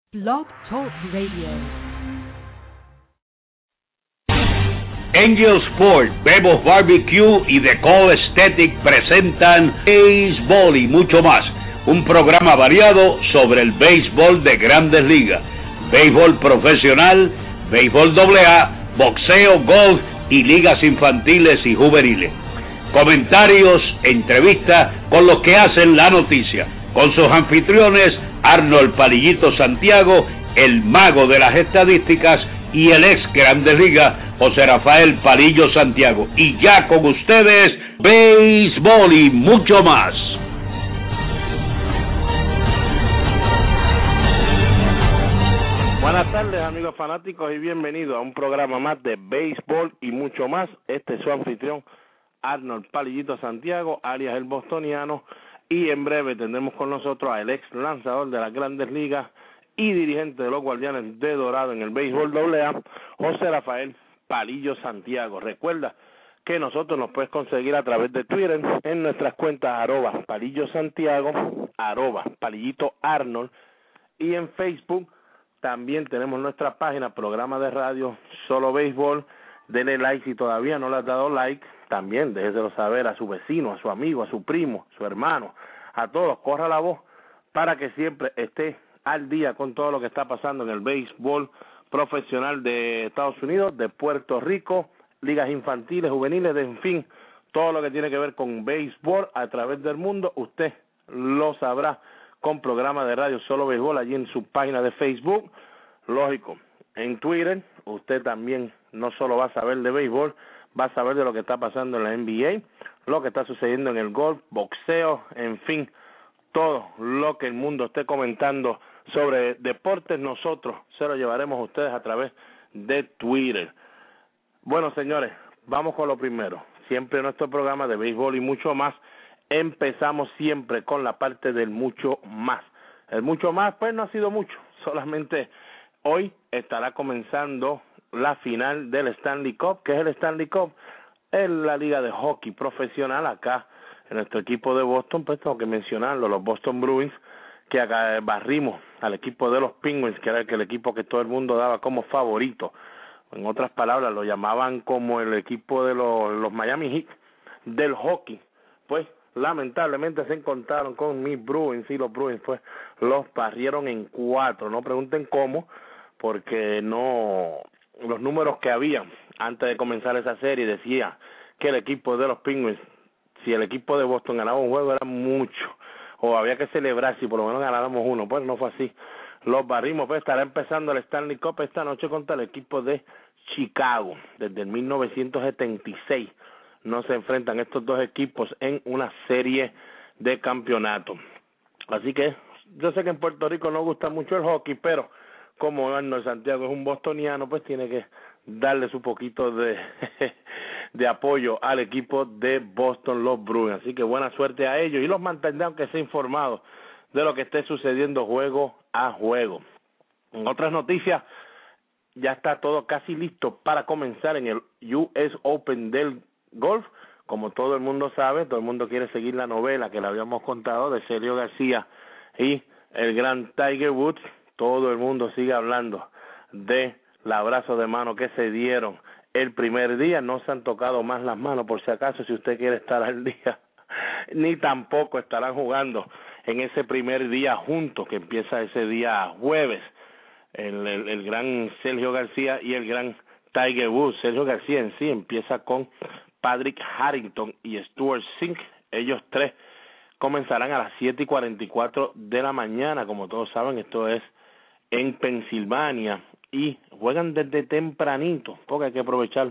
Blog Talk Radio. Angel Sport, Bebo's Barbecue y The Call Aesthetic presentan Béisbol y mucho más. Un programa variado sobre el béisbol de Grandes Ligas, béisbol profesional, béisbol AA, boxeo, golf y ligas infantiles y juveniles. Comentarios, entrevistas con los que hacen la noticia, con sus anfitriones Arnold Palillito Santiago, el mago de las estadísticas, y el ex Grandes Ligas, José Rafael Palillo Santiago. Y ya con ustedes, béisbol y mucho más. Buenas tardes, amigos fanáticos, y bienvenidos a un programa más de béisbol y mucho más. Este es su anfitrión, Arnold Palillito Santiago, alias el bostoniano, y en breve tendremos con nosotros al ex lanzador de las Grandes Ligas y dirigente de los Guardianes de Dorado en el béisbol AA, José Rafael Palillo Santiago. Recuerda que nosotros nos puedes conseguir a través de Twitter en nuestras cuentas @Palillo Santiago, @Palillito Arnold, y en Facebook también tenemos nuestra página, programa de radio Solo Béisbol. Denle like si todavía no le has dado like. También déjeselo saber a su vecino, a su amigo, a su primo, a su hermano, a todos. Corra la voz para que siempre esté al día con todo lo que está pasando en el béisbol profesional de Estados Unidos, de Puerto Rico, ligas infantiles, juveniles, en fin, todo lo que tiene que ver con béisbol a través del mundo. Usted lo sabrá con programa de radio Solo Béisbol allí en su página de Facebook. Lógico, en Twitter usted también no solo va a saber de béisbol, va a saber de lo que está pasando en la NBA, lo que está sucediendo en el golf, boxeo, en fin, todo lo que el mundo esté comentando sobre deportes, nosotros se lo llevaremos a ustedes a través de Twitter. Bueno, señores, vamos con lo primero. Siempre en nuestro programa de béisbol y mucho más, empezamos siempre con la parte del mucho más. El mucho más, pues no ha sido mucho, solamente hoy estará comenzando la final del Stanley Cup. ¿Qué es el Stanley Cup? Es la liga de hockey profesional. Acá en nuestro equipo de Boston, pues tengo que mencionarlo, los Boston Bruins, que acá barrimos al equipo de los Penguins, que era el equipo que todo el mundo daba como favorito. En otras palabras, lo llamaban como el equipo de los Miami Heat del hockey. Pues lamentablemente se encontraron con mis Bruins, y los Bruins pues los barrieron en 4. No pregunten cómo, porque no, los números que había antes de comenzar esa serie decía que el equipo de los Penguins, si el equipo de Boston ganaba un juego era mucho, o había que celebrar si por lo menos ganáramos uno. Pues no fue así, los barrimos. Pues estará empezando el Stanley Cup esta noche contra el equipo de Chicago. Desde el 1976 no se enfrentan estos dos equipos en una serie de campeonato. Así que yo sé que en Puerto Rico no gusta mucho el hockey, pero como Arnold Santiago es un bostoniano, pues tiene que darle su poquito de apoyo al equipo de Boston, los Bruins. Así que buena suerte a ellos y los mantendré aunque sea informados de lo que esté sucediendo juego a juego. En otras noticias, ya está todo casi listo para comenzar en el US Open del golf. Como todo el mundo sabe, todo el mundo quiere seguir la novela que le habíamos contado de Sergio García y el gran Tiger Woods. Todo el mundo sigue hablando de el abrazo de mano que se dieron el primer día. No se han tocado más las manos, por si acaso, si usted quiere estar al día, ni tampoco estarán jugando en ese primer día juntos, que empieza ese día jueves, el gran Sergio García y el gran Tiger Woods. Sergio García en sí empieza con Patrick Harrington y Stuart Sink. Ellos tres comenzarán a las 7:44 de la mañana. Como todos saben, esto es en Pensilvania y juegan desde tempranito, porque hay que aprovechar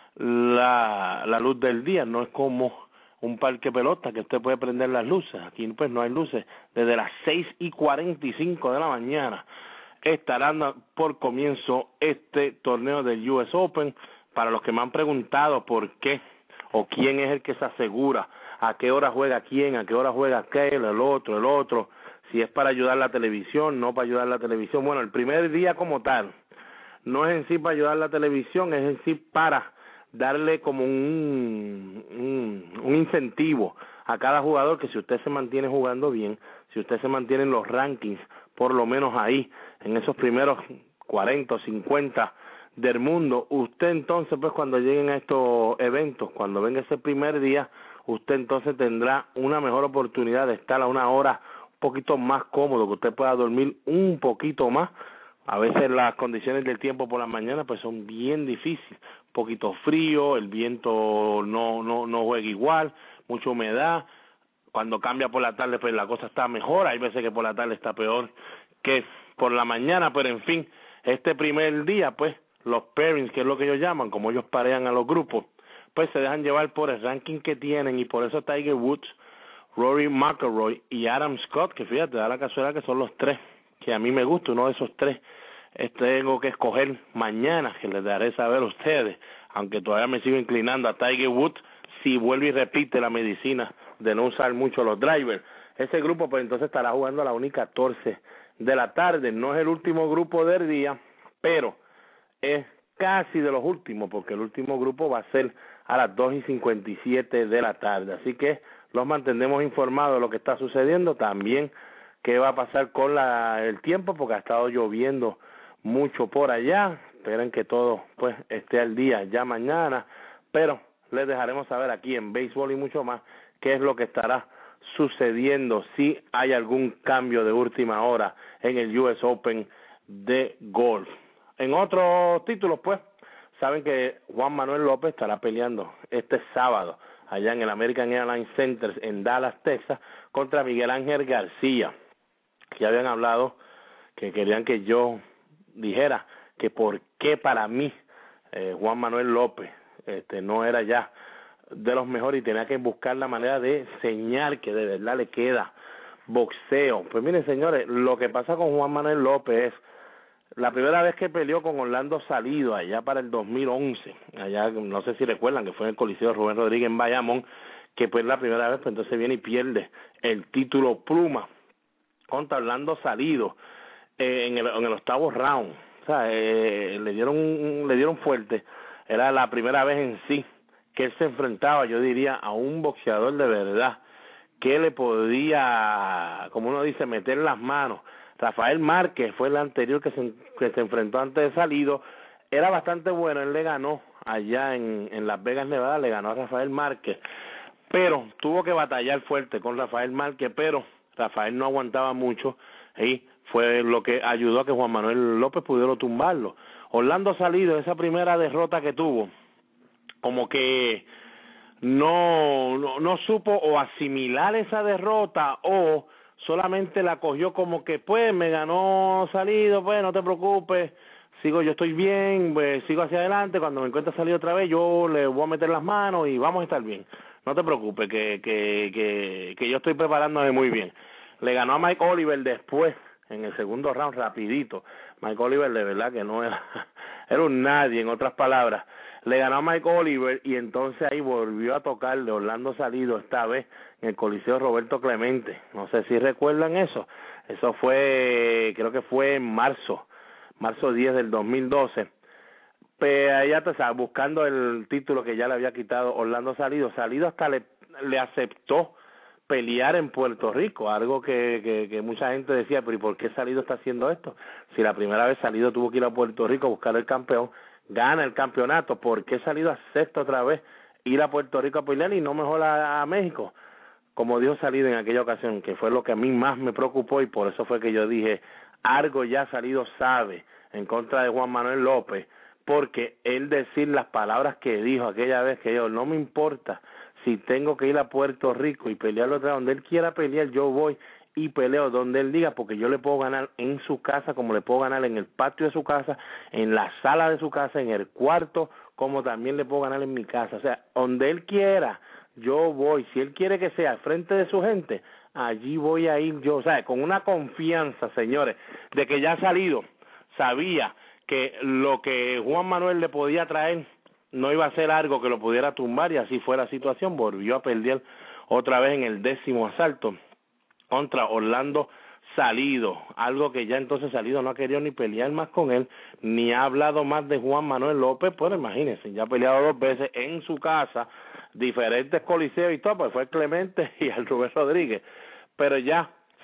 la luz del día. No es como un parque pelota que usted puede prender las luces. Aquí pues no hay luces. Desde las 6:45 de la mañana estarán por comienzo este torneo del US Open. Para los que me han preguntado por qué o quién es el que se asegura a qué hora juega quién, a qué hora juega aquel, el otro, si es para ayudar la televisión, no para ayudar la televisión. Bueno, el primer día como tal no es en sí para ayudar la televisión, es en sí para darle como un incentivo a cada jugador, que si usted se mantiene jugando bien, si usted se mantiene en los rankings por lo menos ahí, en esos primeros 40 o 50 del mundo. Usted entonces, pues cuando lleguen a estos eventos, cuando venga ese primer día, usted entonces tendrá una mejor oportunidad de estar a una hora un poquito más cómodo, que usted pueda dormir un poquito más. A veces las condiciones del tiempo por la mañana pues son bien difíciles, un poquito frío, el viento no juega igual, mucha humedad. Cuando cambia por la tarde pues la cosa está mejor, hay veces que por la tarde está peor que por la mañana, pero en fin, este primer día pues los pairings, que es lo que ellos llaman, como ellos parean a los grupos, pues se dejan llevar por el ranking que tienen, y por eso Tiger Woods, Rory McIlroy y Adam Scott, que fíjate, da la casualidad que son los tres que a mí me gusta, uno de esos tres tengo que escoger mañana, que les daré saber a ustedes, aunque todavía me sigo inclinando a Tiger Woods si vuelve y repite la medicina de no usar mucho los drivers. Ese grupo pues entonces estará jugando a las 1:14 de la tarde, no es el último grupo del día, pero es casi de los últimos, porque el último grupo va a ser a las 2:57 de la tarde, así que los mantendremos informados de lo que está sucediendo, también qué va a pasar con el tiempo, porque ha estado lloviendo mucho por allá. Esperen que todo pues esté al día ya mañana, pero les dejaremos saber aquí en Béisbol y Mucho Más qué es lo que estará sucediendo, si hay algún cambio de última hora en el US Open de golf. En otros títulos, pues, saben que Juan Manuel López estará peleando este sábado allá en el American Airlines Center en Dallas, Texas, contra Miguel Ángel García. Ya habían hablado que querían que yo dijera que por qué para mí Juan Manuel López no era ya de los mejores y tenía que buscar la manera de enseñar que de verdad le queda boxeo. Pues miren, señores, lo que pasa con Juan Manuel López es la primera vez que peleó con Orlando Salido allá para el 2011, allá no sé si recuerdan que fue en el Coliseo Rubén Rodríguez en Bayamón, que pues la primera vez, pues entonces viene y pierde el título pluma contra Orlando Salido en el octavo round. O sea, le dieron fuerte. Era la primera vez en sí que él se enfrentaba, yo diría, a un boxeador de verdad que le podía, como uno dice, meter las manos. Rafael Márquez fue el anterior que se enfrentó antes de Salido, era bastante bueno, él le ganó allá en Las Vegas, Nevada, le ganó a Rafael Márquez, pero tuvo que batallar fuerte con Rafael Márquez, pero Rafael no aguantaba mucho y fue lo que ayudó a que Juan Manuel López pudiera tumbarlo. Orlando Salido, esa primera derrota que tuvo, como que no supo o asimilar esa derrota, o solamente la cogió como que pues me ganó Salido, pues no te preocupes, yo estoy bien, pues sigo hacia adelante, cuando me encuentre Salido otra vez yo le voy a meter las manos y vamos a estar bien, no te preocupes que yo estoy preparándome muy bien. Le ganó a Mike Oliver después en el segundo round rapidito. Mike Oliver de verdad que no era un nadie, en otras palabras. Le ganó a Mike Oliver y entonces ahí volvió a tocar de Orlando Salido, esta vez en el Coliseo Roberto Clemente. No sé si recuerdan eso. Eso fue, creo que fue en marzo 10 del 2012. Pero allá está buscando el título que ya le había quitado Orlando Salido. Salido hasta le aceptó pelear en Puerto Rico, algo que mucha gente decía, pero ¿y por qué Salido está haciendo esto? Si la primera vez Salido tuvo que ir a Puerto Rico a buscar el campeón, gana el campeonato, ¿por qué Salido acepta otra vez ir a Puerto Rico a pelear y no mejor a México? Como dijo Salido en aquella ocasión, que fue lo que a mí más me preocupó, y por eso fue que yo dije, algo ya Salido sabe en contra de Juan Manuel López, porque él decir las palabras que dijo aquella vez, que yo, no me importa si tengo que ir a Puerto Rico y pelear otra donde él quiera pelear, yo voy y peleo donde él diga, porque yo le puedo ganar en su casa, como le puedo ganar en el patio de su casa, en la sala de su casa, en el cuarto, como también le puedo ganar en mi casa. O sea, donde él quiera, yo voy. Si él quiere que sea al frente de su gente, allí voy a ir yo. O sea, con una confianza, señores, de que ya ha Salido, sabía que lo que Juan Manuel le podía traer no iba a ser algo que lo pudiera tumbar, y así fue la situación. Volvió a perder otra vez en el 10º asalto contra Orlando Salido, algo que ya entonces Salido no ha querido ni pelear más con él, ni ha hablado más de Juan Manuel López. Pues imagínense, ya ha peleado 2 veces en su casa, diferentes coliseos y todo, pues fue Clemente y al Rubén Rodríguez, pero ya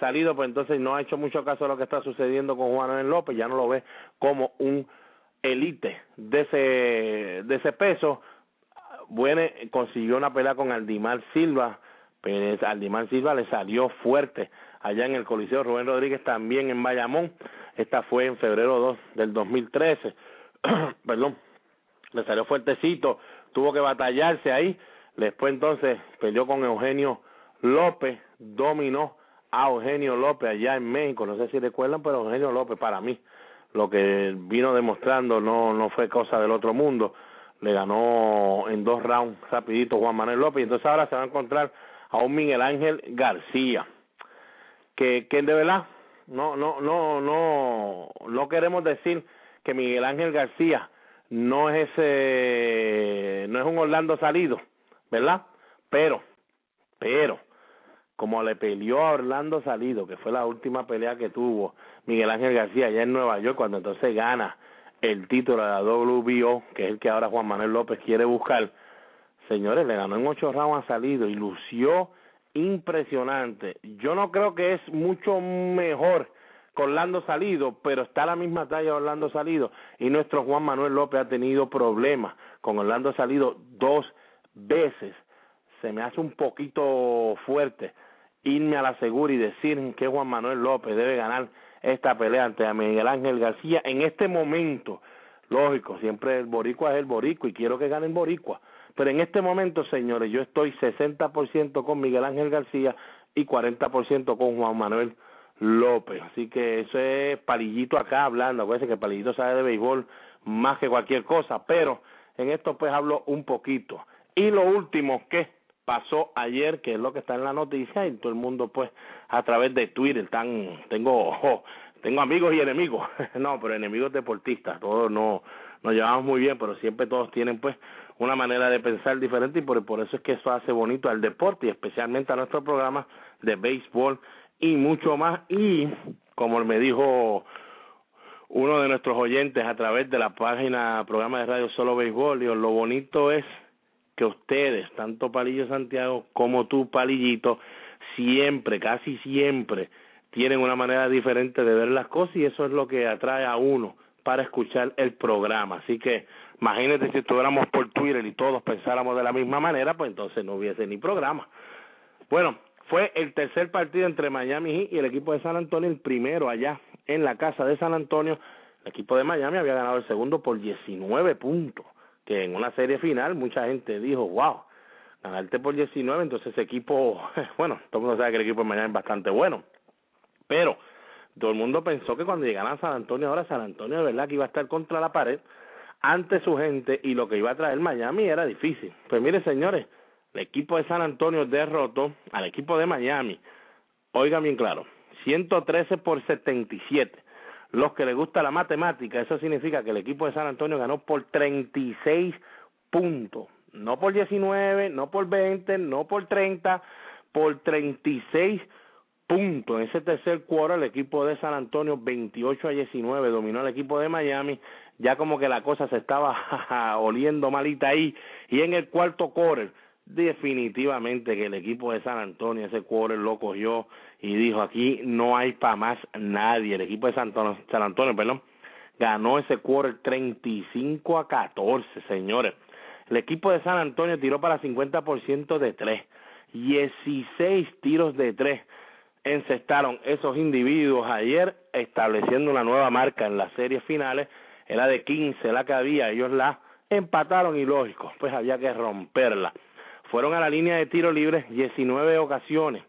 Salido, pues entonces no ha hecho mucho caso de lo que está sucediendo con Juan Manuel López, ya no lo ve como un elite de ese peso. Bueno, consiguió una pelea con Aldimar Silva, pero Aldimar Silva le salió fuerte allá en el Coliseo Rubén Rodríguez, también en Bayamón. Esta fue en febrero 2 del 2013. Perdón, le salió fuertecito, tuvo que batallarse ahí. Después entonces peleó con Eugenio López, dominó a Eugenio López allá en México. No sé si recuerdan, pero Eugenio López, para mí, lo que vino demostrando no fue cosa del otro mundo. Le ganó en 2 rounds rapidito Juan Manuel López, y entonces ahora se va a encontrar a un Miguel Ángel García, que de verdad no queremos decir que Miguel Ángel García no es un Orlando Salido, ¿verdad? Pero como le peleó a Orlando Salido, que fue la última pelea que tuvo Miguel Ángel García allá en Nueva York, cuando entonces gana el título de la WBO, que es el que ahora Juan Manuel López quiere buscar. Señores, le ganó en 8 rounds a Salido y lució impresionante. Yo no creo que es mucho mejor que Orlando Salido, pero está a la misma talla Orlando Salido, y nuestro Juan Manuel López ha tenido problemas con Orlando Salido 2 veces. Se me hace un poquito fuerte irme a la segura y decir que Juan Manuel López debe ganar esta pelea ante Miguel Ángel García en este momento. Lógico, siempre el boricua es el boricua y quiero que gane el boricua, pero en este momento, señores, yo estoy 60% con Miguel Ángel García y 40% con Juan Manuel López. Así que eso es Palillito acá hablando. Acuérdense que Palillito sabe de béisbol más que cualquier cosa, pero en esto pues hablo un poquito. Y lo último que pasó ayer, que es lo que está en la noticia, y todo el mundo pues a través de Twitter tengo amigos y enemigos, no, pero enemigos deportistas, todos nos llevamos muy bien, pero siempre todos tienen pues una manera de pensar diferente, y por eso es que eso hace bonito al deporte, y especialmente a nuestro programa de béisbol y mucho más. Y como me dijo uno de nuestros oyentes a través de la página programa de radio Solo Béisbol, y lo bonito es que ustedes, tanto Palillo Santiago como tú, Palillito, siempre, casi siempre, tienen una manera diferente de ver las cosas, y eso es lo que atrae a uno para escuchar el programa. Así que imagínate si estuviéramos por Twitter y todos pensáramos de la misma manera, pues entonces no hubiese ni programa. Bueno, fue el tercer partido entre Miami Heat y el equipo de San Antonio, el primero allá en la casa de San Antonio. El equipo de Miami había ganado el segundo por 19 puntos, que en una serie final mucha gente dijo, wow, ganarte por 19, entonces ese equipo, bueno, todo el mundo sabe que el equipo de Miami es bastante bueno, pero todo el mundo pensó que cuando llegaran a San Antonio, ahora San Antonio de verdad que iba a estar contra la pared ante su gente, y lo que iba a traer Miami era difícil. Pues mire, señores, el equipo de San Antonio derrotó al equipo de Miami, oigan bien claro, 113-77. Los que les gusta la matemática, eso significa que el equipo de San Antonio ganó por 36 puntos, no por 19, no por 20, no por 30, por 36 puntos. En ese tercer quarter el equipo de San Antonio 28-19 dominó al equipo de Miami, ya como que la cosa se estaba oliendo malita ahí, y en el cuarto quarter definitivamente que el equipo de San Antonio ese quarter lo cogió y dijo, aquí no hay para más nadie. El equipo de San Antonio, ganó ese quarter 35-14, señores. El equipo de San Antonio tiró para 50% de 3, 16 tiros de 3 encestaron esos individuos ayer, estableciendo una nueva marca en las series finales. Era de 15 la que había, ellos la empataron y lógico, pues había que romperla. Fueron a la línea de tiro libre 19 ocasiones,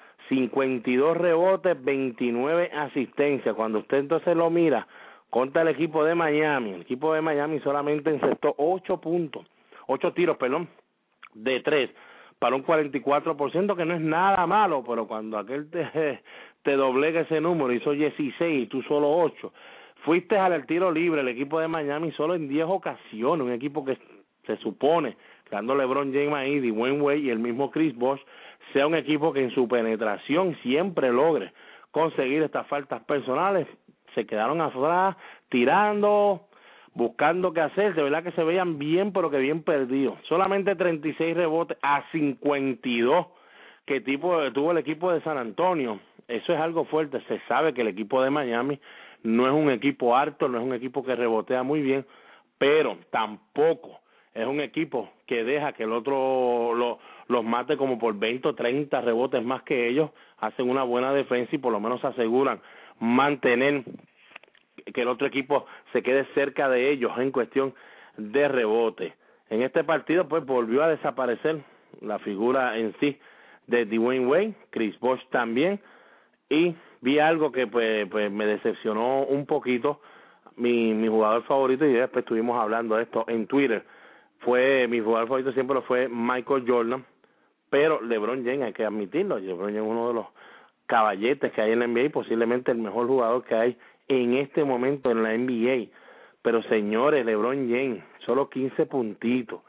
52 rebotes, 29 asistencias. Cuando usted entonces lo mira contra el equipo de Miami, el equipo de Miami solamente encestó 8 tiros, de 3, para un 44%, que no es nada malo, pero cuando aquel te doblega ese número, hizo 16 y tú solo 8. Fuiste al tiro libre el equipo de Miami solo en 10 ocasiones, un equipo que se supone, dando LeBron James ahí, Dwayne Wade y el mismo Chris Bosh, sea un equipo que en su penetración siempre logre conseguir estas faltas personales. Se quedaron atrás, tirando, buscando qué hacer, de verdad que se veían bien, pero que bien perdidos. Solamente 36 rebotes a 52 que tuvo el equipo de San Antonio. eso es algo fuerte. Se sabe que el equipo de Miami no es un equipo alto, no es un equipo que rebotea muy bien, pero tampoco es un equipo que deja que el otro los mate como por 20 o 30 rebotes más que ellos. Hacen una buena defensa y por lo menos aseguran mantener que el otro equipo se quede cerca de ellos en cuestión de rebote. En este partido pues volvió a desaparecer la figura en sí de Dwyane Wade, Chris Bosh también, y vi algo que pues me decepcionó un poquito. Mi jugador favorito, y después estuvimos hablando de esto en Twitter, fue mi jugador favorito siempre lo fue Michael Jordan, pero LeBron James, hay que admitirlo, LeBron James es uno de los caballetes que hay en la NBA, posiblemente el mejor jugador que hay en este momento en la NBA. Pero señores, LeBron James, solo 15 puntitos,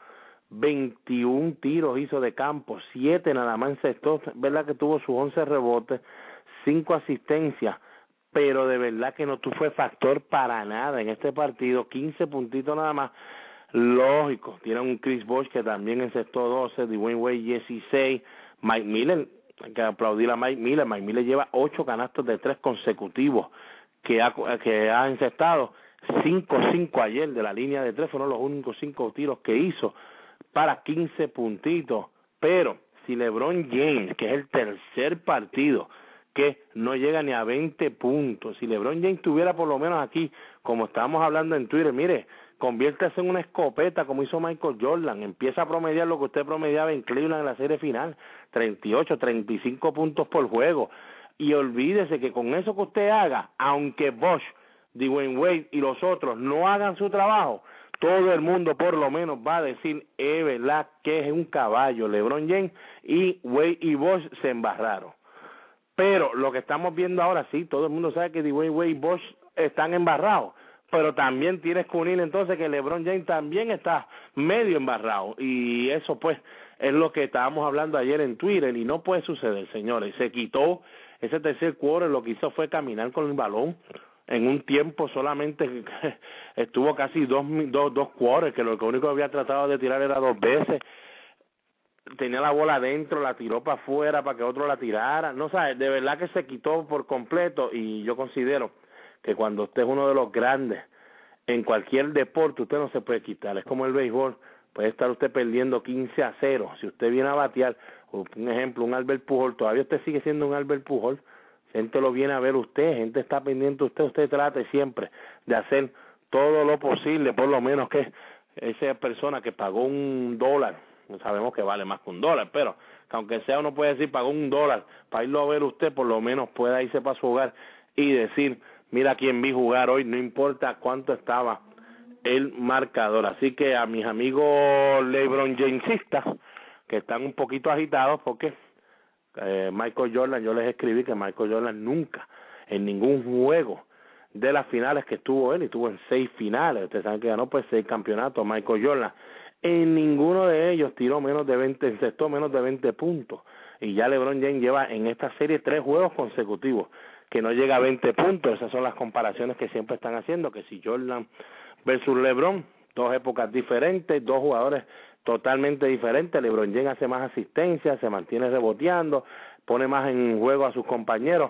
21 tiros hizo de campo, 7 nada más encestó, verdad que tuvo sus 11 rebotes, 5 asistencias, pero de verdad que no fue factor para nada en este partido, 15 puntitos nada más. Lógico, tiene un Chris Bosh que también encestó 12, Dwyane Wade 16, Mike Miller, hay que aplaudir a Mike Miller lleva 8 canastos de 3 consecutivos que ha encestado, 5 ayer de la línea de 3, fueron los únicos 5 tiros que hizo para 15 puntitos, pero si LeBron James, que es el tercer partido que no llega ni a 20 puntos, si LeBron James tuviera por lo menos aquí, como estábamos hablando en Twitter, mire, conviértase en una escopeta como hizo Michael Jordan, empieza a promediar lo que usted promediaba en Cleveland en la serie final, 38, 35 puntos por juego, y olvídese que con eso que usted haga, aunque Bosh, Dwyane Wade y los otros no hagan su trabajo, todo el mundo por lo menos va a decir, es verdad que es un caballo LeBron James, y Wade y Bosh se embarraron. Pero lo que estamos viendo ahora, sí, todo el mundo sabe que Dwyane Wade y Bosh están embarrados, pero también tienes que unir entonces que LeBron James también está medio embarrado, y eso pues es lo que estábamos hablando ayer en Twitter, y no puede suceder, señores. Se quitó ese tercer quarter, lo que hizo fue caminar con el balón en un tiempo solamente estuvo casi dos quarters, que lo único que había tratado de tirar era 2 veces, tenía la bola adentro, la tiró para afuera para que otro la tirara, no sabes, de verdad que se quitó por completo. Y yo considero que cuando usted es uno de los grandes en cualquier deporte, usted no se puede quitar. Es como el béisbol, puede estar usted perdiendo 15-0, si usted viene a batear, un ejemplo, un Albert Pujol, todavía usted sigue siendo un Albert Pujol, gente lo viene a ver usted, gente está pendiente de usted trate siempre de hacer todo lo posible, por lo menos que esa persona que pagó $1, sabemos que vale más que $1, pero que aunque sea uno puede decir pagó $1 para irlo a ver usted, por lo menos pueda irse para su hogar y decir, mira quién vi jugar hoy, no importa cuánto estaba el marcador. Así que a mis amigos LeBron Jamesistas que están un poquito agitados porque Michael Jordan, yo les escribí que Michael Jordan nunca en ningún juego de las finales que estuvo él, y estuvo en 6 finales, ustedes saben que ganó pues 6 campeonatos Michael Jordan, en ninguno de ellos tiró menos de 20, encestó menos de 20 puntos, y ya LeBron James lleva en esta serie 3 juegos consecutivos que no llega a 20 puntos. Esas son las comparaciones que siempre están haciendo, que si Jordan versus LeBron, 2 épocas diferentes, 2 jugadores totalmente diferentes. LeBron James hace más asistencia, se mantiene reboteando, pone más en juego a sus compañeros.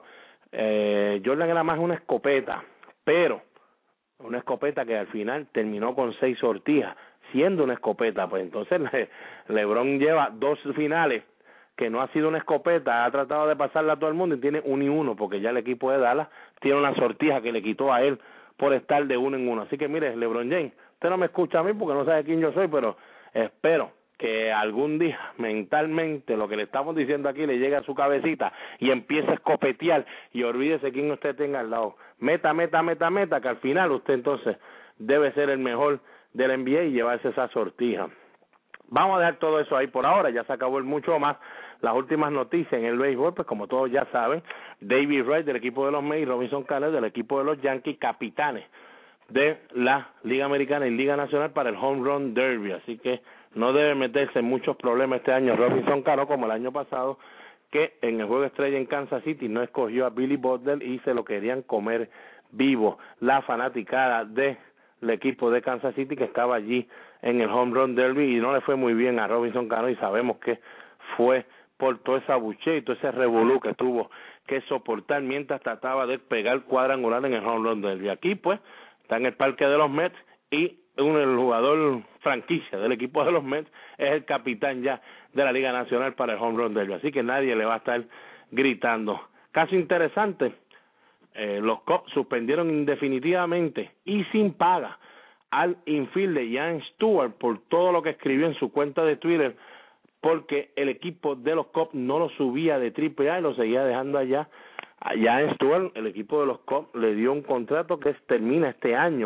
Jordan era más una escopeta, pero una escopeta que al final terminó con 6 sortijas, siendo una escopeta. Pues entonces LeBron lleva 2 finales que no ha sido una escopeta, ha tratado de pasarla a todo el mundo y tiene 1-1, porque ya el equipo de Dallas tiene una sortija que le quitó a él por estar de 1 en 1. Así que mire, LeBron James, usted no me escucha a mí porque no sabe quién yo soy, pero espero que algún día mentalmente lo que le estamos diciendo aquí le llegue a su cabecita y empiece a escopetear y olvídese quién usted tenga al lado. Meta, que al final usted entonces debe ser el mejor del NBA y llevarse esa sortija. Vamos a dejar todo eso ahí por ahora, ya se acabó el mucho más. Las últimas noticias en el béisbol, pues como todos ya saben, David Wright del equipo de los Mets y Robinson Cano del equipo de los Yankees, capitanes de la Liga Americana y Liga Nacional para el Home Run Derby, así que no debe meterse en muchos problemas este año Robinson Cano como el año pasado, que en el juego estrella en Kansas City no escogió a Billy Butler y se lo querían comer vivo la fanaticada del equipo de Kansas City que estaba allí en el Home Run Derby, y no le fue muy bien a Robinson Cano, y sabemos que fue por toda esa buche y todo ese revolú que tuvo que soportar mientras trataba de pegar cuadrangular en el home run derby. Aquí pues está en el parque de los Mets y el jugador franquicia del equipo de los Mets es el capitán ya de la Liga Nacional para el home run derby, así que nadie le va a estar gritando. Caso interesante, los Cubs suspendieron indefinitivamente y sin paga al infielder Jan Stewart por todo lo que escribió en su cuenta de Twitter, porque el equipo de los Cubs no lo subía de AAA y lo seguía dejando allá. Jan Stewart, el equipo de los Cubs, le dio un contrato que termina este año.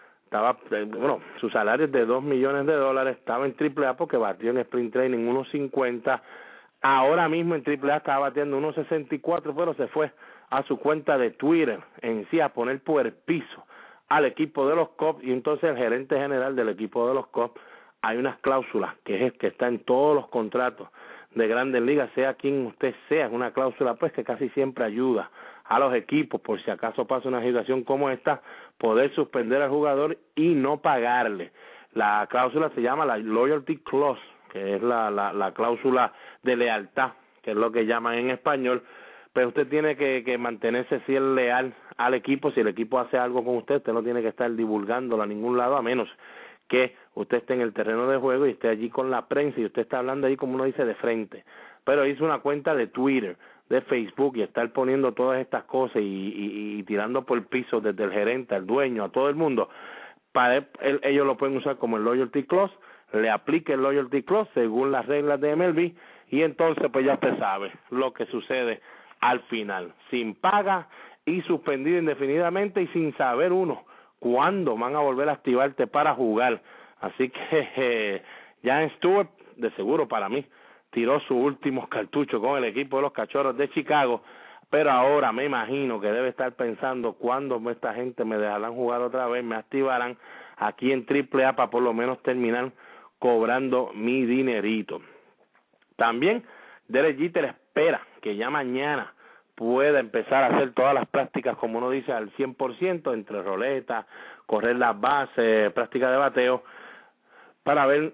Su salario es de $2 millones, estaba en AAA porque batió en Spring Training 1.50, ahora mismo en AAA estaba batiendo 1.64, pero se fue a su cuenta de Twitter en sí a poner por el piso al equipo de los Cubs, y entonces el gerente general del equipo de los Cubs, hay unas cláusulas que está en todos los contratos de Grandes Ligas, sea quien usted sea, es una cláusula pues que casi siempre ayuda a los equipos, por si acaso pasa una situación como esta, poder suspender al jugador y no pagarle. La cláusula se llama la Loyalty Clause, que es la cláusula de lealtad, que es lo que llaman en español, pero usted tiene que mantenerse fiel, leal al equipo. Si el equipo hace algo con usted no tiene que estar divulgándolo a ningún lado, a menos que usted esté en el terreno de juego y esté allí con la prensa y usted está hablando ahí, como uno dice, de frente. Pero hizo una cuenta de Twitter, de Facebook, y estar poniendo todas estas cosas y tirando por el piso desde el gerente, al dueño, a todo el mundo, para ellos lo pueden usar como el Loyalty Clause, le aplique el Loyalty Clause según las reglas de MLB, y entonces pues ya usted sabe lo que sucede al final, sin paga y suspendido indefinidamente y sin saber uno cuándo van a volver a activarte para jugar. Así que Jan Stewart, de seguro para mí, tiró sus últimos cartuchos con el equipo de los Cachorros de Chicago, pero ahora me imagino que debe estar pensando cuándo esta gente me dejarán jugar otra vez, me activarán aquí en AAA para por lo menos terminar cobrando mi dinerito. También Derek Jeter espera que ya mañana pueda empezar a hacer todas las prácticas, como uno dice, al 100%, entre roletas, correr las bases, práctica de bateo, para ver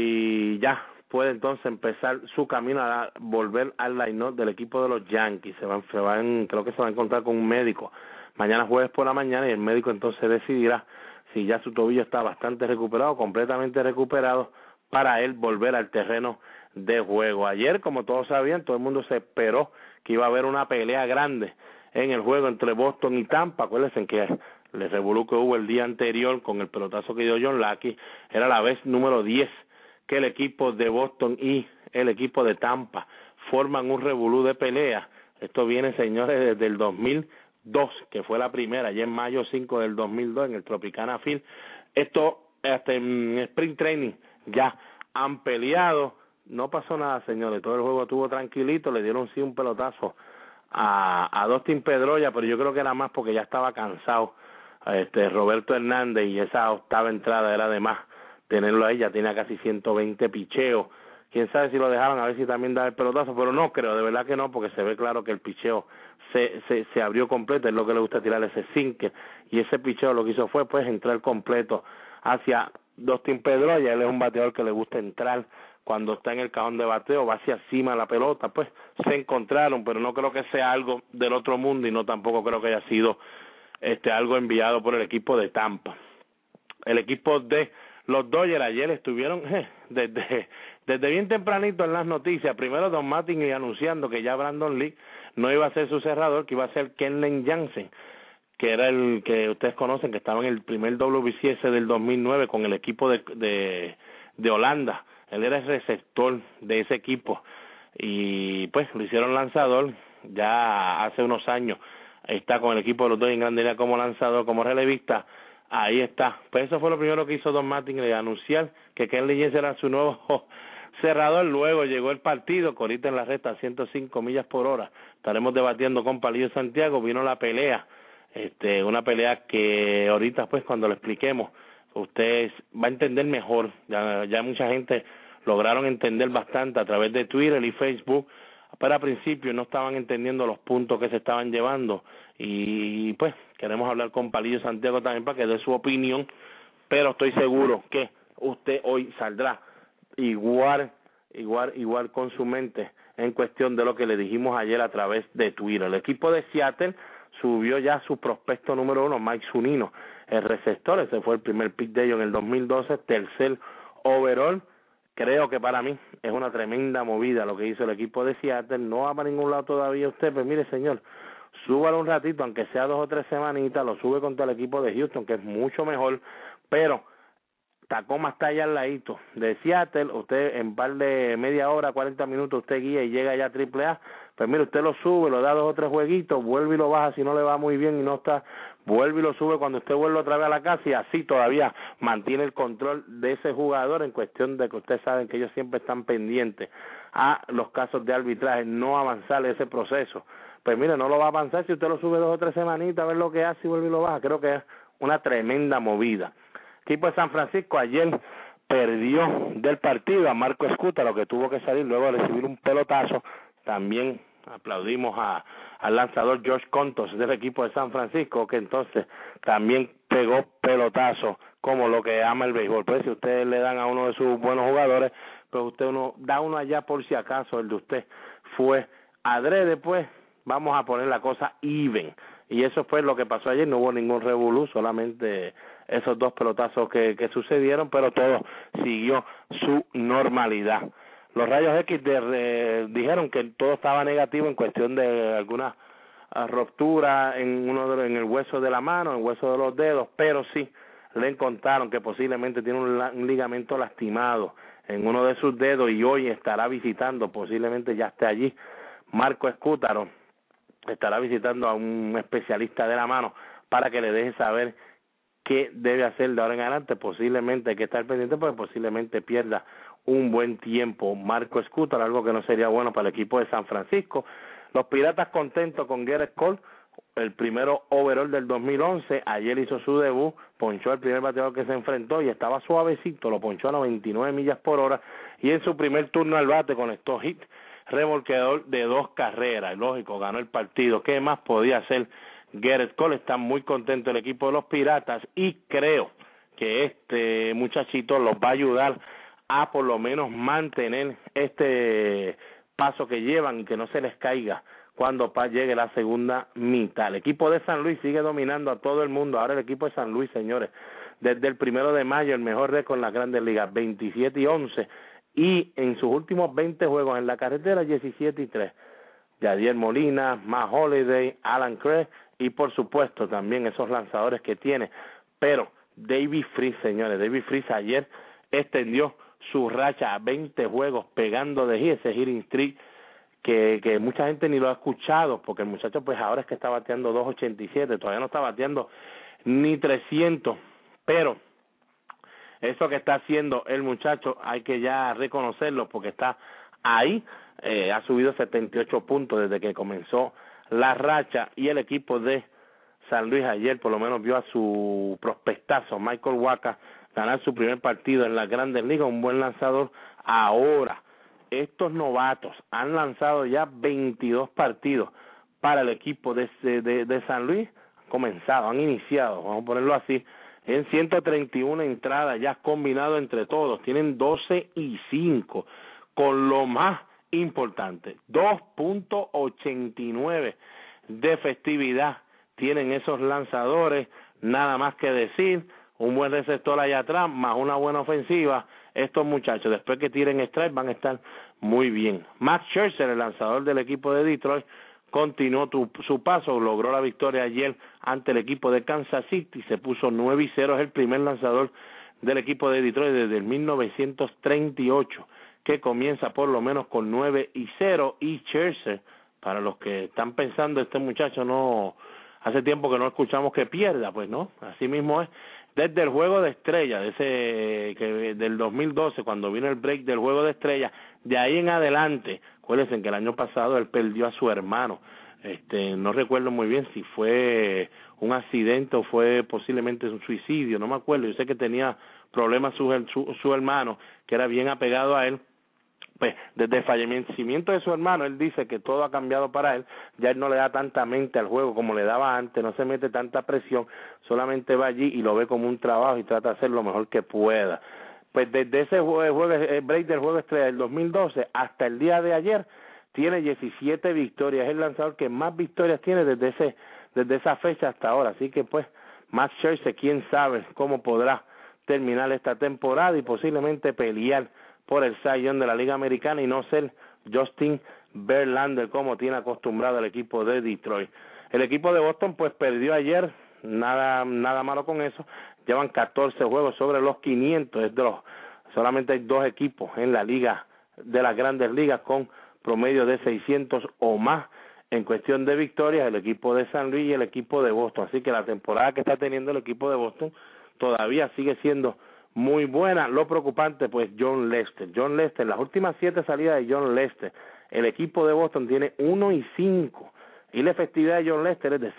si ya puede entonces empezar su camino a volver al line-up del equipo de los Yankees. Creo que se va a encontrar con un médico mañana jueves por la mañana, y el médico entonces decidirá si ya su tobillo está bastante recuperado, completamente recuperado, para él volver al terreno de juego. Ayer, como todos sabían, todo el mundo se esperó que iba a haber una pelea grande en el juego entre Boston y Tampa. Acuérdense que el revolú que hubo el día anterior con el pelotazo que dio John Lackey, era la vez número 10 que el equipo de Boston y el equipo de Tampa forman un revolú de pelea. Esto viene, señores, desde el 2002, que fue la primera, ya en mayo 5 del 2002 en el Tropicana Field. Esto hasta en Spring Training ya han peleado. No pasó nada, señores, todo el juego estuvo tranquilito, le dieron sí un pelotazo a Dustin Pedroia, pero yo creo que era más porque ya estaba cansado Roberto Hernández, y esa octava entrada era de más tenerlo ahí, ya tenía casi 120 picheos. Quién sabe si lo dejaban, a ver si también da el pelotazo, pero no creo, de verdad que no, porque se ve claro que el picheo se abrió completo, es lo que le gusta tirar ese sinker, y ese picheo lo que hizo fue pues entrar completo hacia Dustin Pedroia. Él es un bateador que le gusta entrar cuando está en el cajón de bateo, va hacia encima de la pelota, pues se encontraron, pero no creo que sea algo del otro mundo, y no tampoco creo que haya sido algo enviado por el equipo de Tampa. El equipo de los Dodgers ayer estuvieron desde bien tempranito en las noticias. Primero Don Mattingly anunciando que ya Brandon Lee no iba a ser su cerrador, que iba a ser Kenley Jansen, que era el que ustedes conocen, que estaba en el primer WBC del 2009 con el equipo de Holanda. Él era el receptor de ese equipo y pues lo hicieron lanzador ya hace unos años. Está con el equipo de los Dodgers en Grandes Ligas como lanzador, como relevista. Ahí está. Pues eso fue lo primero que hizo Don Mattingly, anunciar que Kenley Jansen era su nuevo cerrador. Luego llegó el partido, corita en la recta a 105 millas por hora. Estaremos debatiendo con Palillo Santiago. Vino la pelea, una pelea que ahorita pues cuando lo expliquemos usted va a entender mejor. Ya mucha gente lograron entender bastante a través de Twitter y Facebook, pero al principio no estaban entendiendo los puntos que se estaban llevando, y pues queremos hablar con Palillo Santiago también para que dé su opinión, pero estoy seguro que usted hoy saldrá igual con su mente en cuestión de lo que le dijimos ayer a través de Twitter. El equipo de Seattle subió ya su prospecto número 1, Mike Zunino, el receptor. Ese fue el primer pick de ellos en el 2012, tercer overall. Creo que para mí es una tremenda movida lo que hizo el equipo de Seattle. No va para ningún lado todavía usted, pues mire, señor, súbalo un ratito, aunque sea 2 o 3 semanitas, lo sube contra el equipo de Houston, que es mucho mejor, pero Tacoma está allá al ladito de Seattle. Usted en par de media hora, 40 minutos, usted guía y llega ya a AAA. Pues mire, usted lo sube, lo da 2 o 3 jueguitos, vuelve y lo baja si no le va muy bien y no está, vuelve y lo sube cuando usted vuelve otra vez a la casa, y así todavía mantiene el control de ese jugador, en cuestión de que ustedes saben que ellos siempre están pendientes a los casos de arbitraje, no avanzar ese proceso. Pues mire, no lo va a avanzar si usted lo sube 2 o 3 semanitas, a ver lo que hace y vuelve y lo baja. Creo que es una tremenda movida. El equipo de San Francisco ayer perdió del partido a Marco Escuta, lo que tuvo que salir luego de recibir un pelotazo. También aplaudimos al lanzador George Contos del equipo de San Francisco, que entonces también pegó pelotazo, como lo que ama el béisbol. Pues si ustedes le dan a uno de sus buenos jugadores, pues usted da uno allá por si acaso el de usted fue adrede, pues vamos a poner la cosa even. Y eso fue lo que pasó ayer. No hubo ningún revolú, solamente esos 2 pelotazos que sucedieron, pero todo siguió su normalidad. Los rayos X dijeron que todo estaba negativo en cuestión de alguna ruptura en en el hueso de la mano, en el hueso de los dedos, pero sí le encontraron que posiblemente tiene un ligamento lastimado en uno de sus dedos, y hoy estará visitando, posiblemente ya esté allí, Marco Escútaro estará visitando a un especialista de la mano para que le deje saber qué debe hacer de ahora en adelante. Posiblemente hay que estar pendiente porque posiblemente pierda un buen tiempo Marco Escútaro, algo que no sería bueno para el equipo de San Francisco. Los Piratas contentos con Gerrit Cole, el primero overall del 2011, ayer hizo su debut, ponchó al primer bateador que se enfrentó y estaba suavecito, lo ponchó a 99 millas por hora, y en su primer turno al bate conectó hit, remolqueador de 2 carreras, lógico, ganó el partido. ¿Qué más podía hacer Gerrit Cole? Está muy contento el equipo de los Piratas, y creo que este muchachito los va a ayudar a por lo menos mantener este paso que llevan y que no se les caiga cuando llegue la segunda mitad. El equipo de San Luis sigue dominando a todo el mundo. Ahora el equipo de San Luis, señores, desde el 1 de mayo, el mejor récord en las Grandes Ligas, 27-11, y en sus últimos 20 juegos en la carretera, 17-3. Yadier Molina, Matt Holliday, Alan Craig, y por supuesto también esos lanzadores que tiene. Pero David Freese, señores, David Freese ayer extendió su racha a 20 juegos pegando de hit, ese hitting streak que mucha gente ni lo ha escuchado, porque el muchacho pues ahora es que está bateando 2.87, todavía no está bateando ni 300, pero eso que está haciendo el muchacho hay que ya reconocerlo, porque está ahí, ha subido 78 puntos desde que comenzó la racha, y el equipo de San Luis ayer por lo menos vio a su prospectazo Michael Wacha ganar su primer partido en las Grandes Ligas, un buen lanzador. Ahora, estos novatos han lanzado ya 22 partidos para el equipo de San Luis, han iniciado, vamos a ponerlo así, en 131 entradas ya combinado entre todos, tienen 12-5, con lo más importante, 2.89 de efectividad tienen esos lanzadores, nada más que decir, un buen receptor allá atrás, más una buena ofensiva. Estos muchachos, después que tiren strike, van a estar muy bien. Max Scherzer, el lanzador del equipo de Detroit, continuó su paso, logró la victoria ayer ante el equipo de Kansas City, se puso 9-0, es el primer lanzador del equipo de Detroit desde el 1938, que comienza por lo menos con 9-0, y Scherzer, para los que están pensando, este muchacho no, hace tiempo que no escuchamos que pierda, pues no, así mismo es. Desde el Juego de Estrella, del 2012, cuando vino el break del Juego de Estrella, de ahí en adelante, acuérdense que el año pasado él perdió a su hermano, no recuerdo muy bien si fue un accidente o fue posiblemente un suicidio, no me acuerdo, yo sé que tenía problemas su hermano, que era bien apegado a él. Pues desde el fallecimiento de su hermano, él dice que todo ha cambiado para él, ya él no le da tanta mente al juego como le daba antes, no se mete tanta presión, solamente va allí y lo ve como un trabajo y trata de hacer lo mejor que pueda. Pues desde ese break del Juego Estrella del 2012 hasta el día de ayer, tiene 17 victorias, es el lanzador que más victorias tiene desde esa fecha hasta ahora, así que pues Max Scherzer, quién sabe cómo podrá terminar esta temporada y posiblemente pelear por el Cy Young de la Liga Americana y no ser Justin Verlander como tiene acostumbrado el equipo de Detroit. El equipo de Boston pues perdió ayer, nada malo con eso, llevan 14 juegos sobre los 500, solamente hay 2 equipos en la liga de las grandes ligas con promedio de 600 o más en cuestión de victorias, el equipo de San Luis y el equipo de Boston, así que la temporada que está teniendo el equipo de Boston todavía sigue siendo muy buena. Lo preocupante pues Jon Lester, las últimas 7 salidas de Jon Lester, el equipo de Boston tiene 1-5 y la efectividad de Jon Lester es de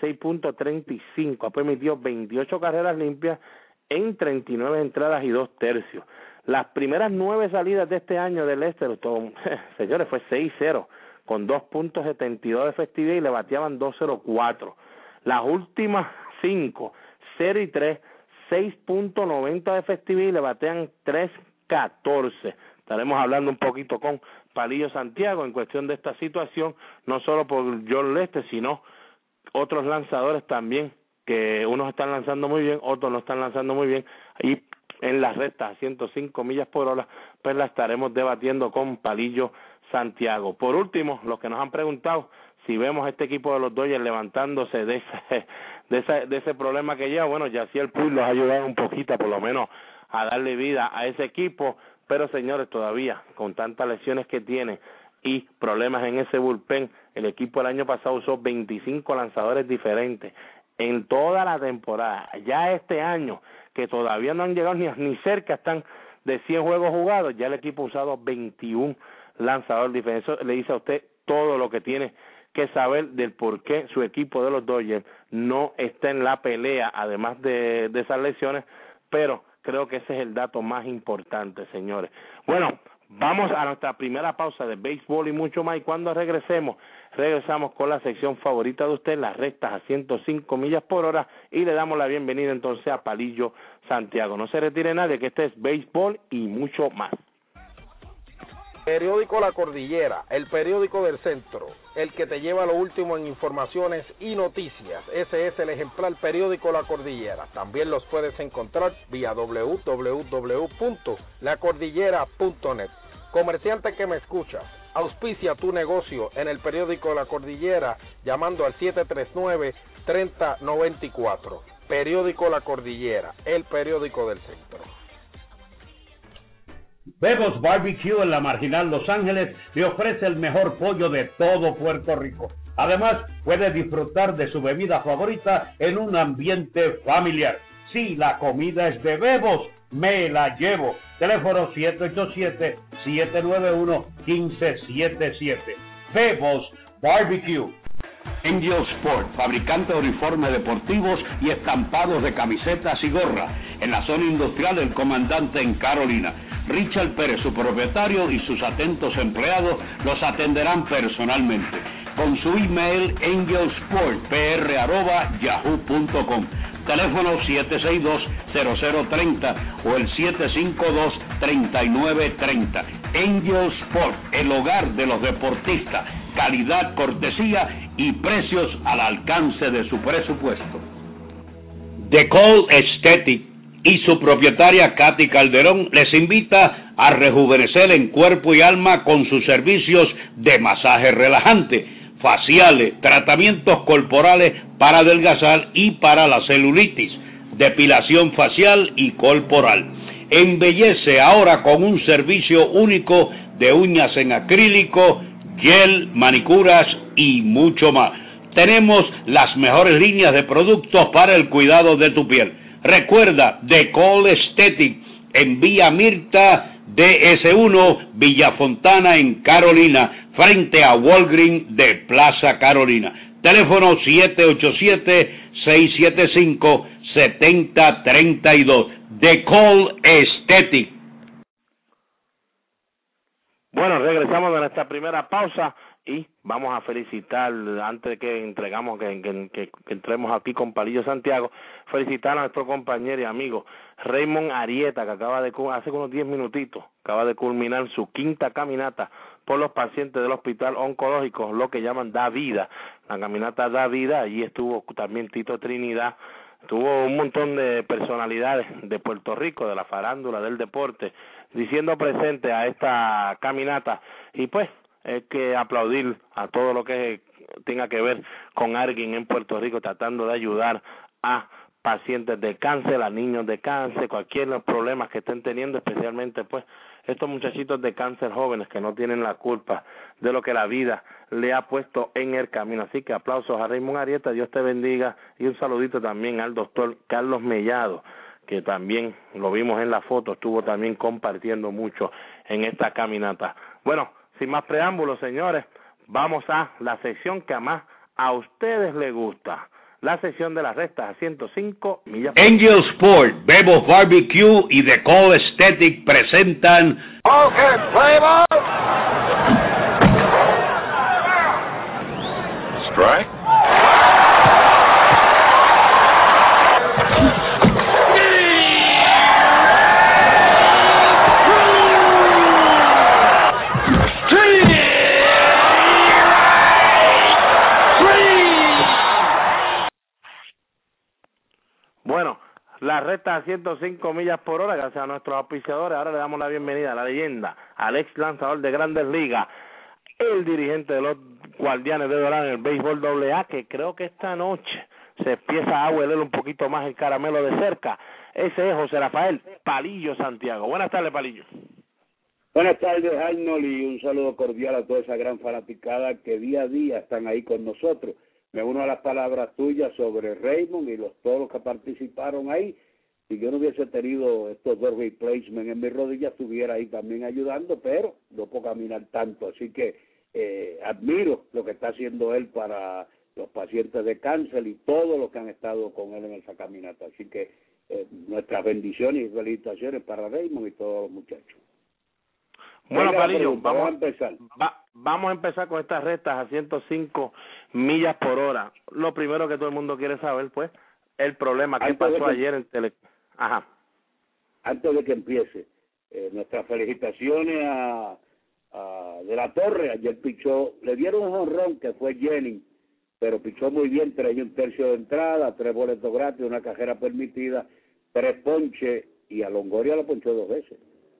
6.35, ha permitido 28 carreras limpias en 39 entradas y 2 tercios. Las primeras 9 salidas de este año de Lester, señores, fue 6-0 con 2.72 de efectividad y le bateaban 2.04. Las últimas 5, 0-3, 6.90 de efectividad y le batean 3.14. Estaremos hablando un poquito con Palillo Santiago en cuestión de esta situación, no solo por Jon Lester, sino otros lanzadores también, que unos están lanzando muy bien, otros no están lanzando muy bien, y en las rectas a 105 millas por hora, pues la estaremos debatiendo con Palillo Santiago. Por último, los que nos han preguntado si vemos a este equipo de los Dodgers levantándose de ese problema que lleva, bueno, Yasiel Puig los ha ayudado un poquito, por lo menos, a darle vida a ese equipo, pero señores, todavía, con tantas lesiones que tiene y problemas en ese bullpen, el equipo el año pasado usó 25 lanzadores diferentes en toda la temporada. Ya este año, que todavía no han llegado ni cerca, están de 100 juegos jugados, ya el equipo ha usado 21 lanzadores diferentes. Eso le dice a usted todo lo que tiene que saber del por qué su equipo de los Dodgers no está en la pelea, además de esas lesiones, pero creo que ese es el dato más importante, señores. Bueno, vamos a nuestra primera pausa de béisbol y mucho más, y cuando regresamos con la sección favorita de usted, las rectas a 105 millas por hora, y le damos la bienvenida entonces a Palillo Santiago. No se retire nadie, que este es béisbol y mucho más. Periódico La Cordillera, el periódico del centro, el que te lleva lo último en informaciones y noticias. Ese es el ejemplar periódico La Cordillera. También los puedes encontrar vía www.lacordillera.net. Comerciante que me escuchas, auspicia tu negocio en el periódico La Cordillera llamando al 739-3094. Periódico La Cordillera, el periódico del centro. Bebo's Barbecue en la Marginal Los Ángeles le ofrece el mejor pollo de todo Puerto Rico. Además, puede disfrutar de su bebida favorita en un ambiente familiar. Si la comida es de Bebo's, me la llevo. Teléfono 787-791-1577. Bebo's Barbecue. Angel Sport, fabricante de uniformes deportivos y estampados de camisetas y gorras, en la zona industrial del Comandante en Carolina. Richard Pérez, su propietario, y sus atentos empleados los atenderán personalmente. Con su email angelsportpr@yahoo.com. Teléfono 762-0030 o el 752-3930. Angel Sport, el hogar de los deportistas. Calidad, cortesía y precios al alcance de su presupuesto. The Call Aesthetic y su propietaria Katy Calderón les invita a rejuvenecer en cuerpo y alma con sus servicios de masaje relajante, faciales, tratamientos corporales para adelgazar y para la celulitis, depilación facial y corporal. Embellece ahora con un servicio único de uñas en acrílico, gel, manicuras y mucho más. Tenemos las mejores líneas de productos para el cuidado de tu piel. Recuerda, The Call Aesthetic en Vía Mirta, DS1, Villa Fontana en Carolina, frente a Walgreens de Plaza Carolina. Teléfono 787-675-7032. The Call Aesthetic. Bueno, regresamos de nuestra primera pausa Y vamos a felicitar, antes de que entremos aquí con Palillo Santiago, felicitar a nuestro compañero y amigo Raymond Arieta, que hace unos 10 minutitos, acaba de culminar su 5ª caminata por los pacientes del hospital oncológico, lo que llaman Da Vida. La caminata Da Vida, allí estuvo también Tito Trinidad, tuvo un montón de personalidades de Puerto Rico, de la farándula, del deporte, diciendo presente a esta caminata, y pues hay que aplaudir a todo lo que tenga que ver con alguien en Puerto Rico tratando de ayudar a pacientes de cáncer, a niños de cáncer, cualquier problema que estén teniendo, especialmente pues estos muchachitos de cáncer jóvenes que no tienen la culpa de lo que la vida le ha puesto en el camino. Así que aplausos a Raymond Arieta, Dios te bendiga, y un saludito también al doctor Carlos Mellado, que también lo vimos en la foto, estuvo también compartiendo mucho en esta caminata. Bueno, sin más preámbulos, señores, vamos a la sección que más a ustedes les gusta, la sección de las rectas a 105 millas. Angel Sport, Bebo's Barbecue y The Call Aesthetic presentan Okay, play ball. Strike. Bueno, la recta a 105 millas por hora, gracias a nuestros auspiciadores. Ahora le damos la bienvenida a la leyenda, al ex lanzador de Grandes Ligas, el dirigente de los Guardianes de Dorado en el béisbol AA, que creo que esta noche se empieza a hueler un poquito más el caramelo de cerca. Ese es José Rafael Palillo Santiago. Buenas tardes, Palillo. Buenas tardes, Arnold, y un saludo cordial a toda esa gran fanaticada que día a día están ahí con nosotros. Me uno a las palabras tuyas sobre Raymond y todos los que participaron ahí. Si yo no hubiese tenido estos 2 replacements en mis rodillas, estuviera ahí también ayudando, pero no puedo caminar tanto. Así que admiro lo que está haciendo él para los pacientes de cáncer y todos los que han estado con él en esa caminata. Así que nuestras bendiciones y felicitaciones para Raymond y todos los muchachos. Bueno, Palillo, vamos a empezar. Vamos a empezar con estas rectas a 105 millas por hora. Lo primero que todo el mundo quiere saber, pues, el problema que pasó ayer en Ajá. Antes de que empiece, nuestras felicitaciones a De la Torre. Ayer pichó, le dieron un jonrón que fue Jennings, pero pichó muy bien, 3 1/3 de entrada, 3 boletos gratis, una cajera permitida, 3 ponches, y a Longoria lo ponchó 2 veces.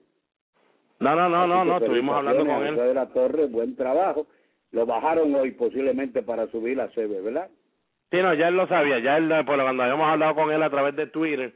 No, estuvimos hablando con él. De la Torre, buen trabajo. Lo bajaron hoy posiblemente para subir la CB, ¿verdad? Sí, no, ya él lo sabía, ya él, pues, cuando habíamos hablado con él a través de Twitter,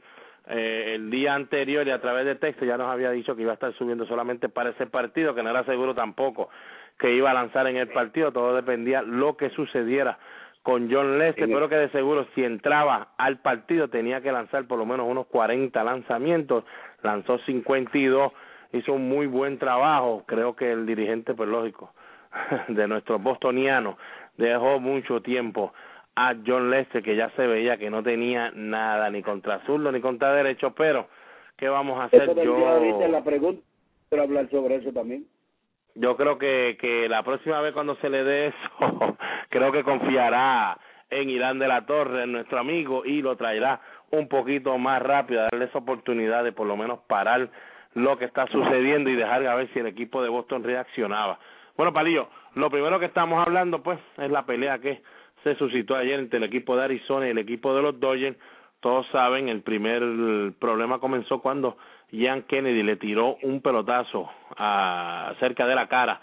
el día anterior y a través de texto, ya nos había dicho que iba a estar subiendo solamente para ese partido, que no era seguro tampoco que iba a lanzar en el partido, todo dependía lo que sucediera con Jon Lester, pero que de seguro si entraba al partido tenía que lanzar por lo menos unos 40 lanzamientos, lanzó 52, hizo un muy buen trabajo. Creo que el dirigente, pues lógico, de nuestros bostonianos, dejó mucho tiempo a Jon Lester, que ya se veía que no tenía nada, ni contra zurdo ni contra derecho, pero ¿qué vamos a hacer? Ahorita la pregunta, quiero hablar sobre eso también. Yo creo que la próxima vez cuando se le dé eso, creo que confiará en Irán de la Torre, en nuestro amigo, y lo traerá un poquito más rápido, darle esa oportunidad de por lo menos parar lo que está sucediendo y dejar a ver si el equipo de Boston reaccionaba. Bueno, Palillo, lo primero que estamos hablando, pues, es la pelea que se suscitó ayer entre el equipo de Arizona y el equipo de los Dodgers. Todos saben, el primer problema comenzó cuando Ian Kennedy le tiró un pelotazo cerca de la cara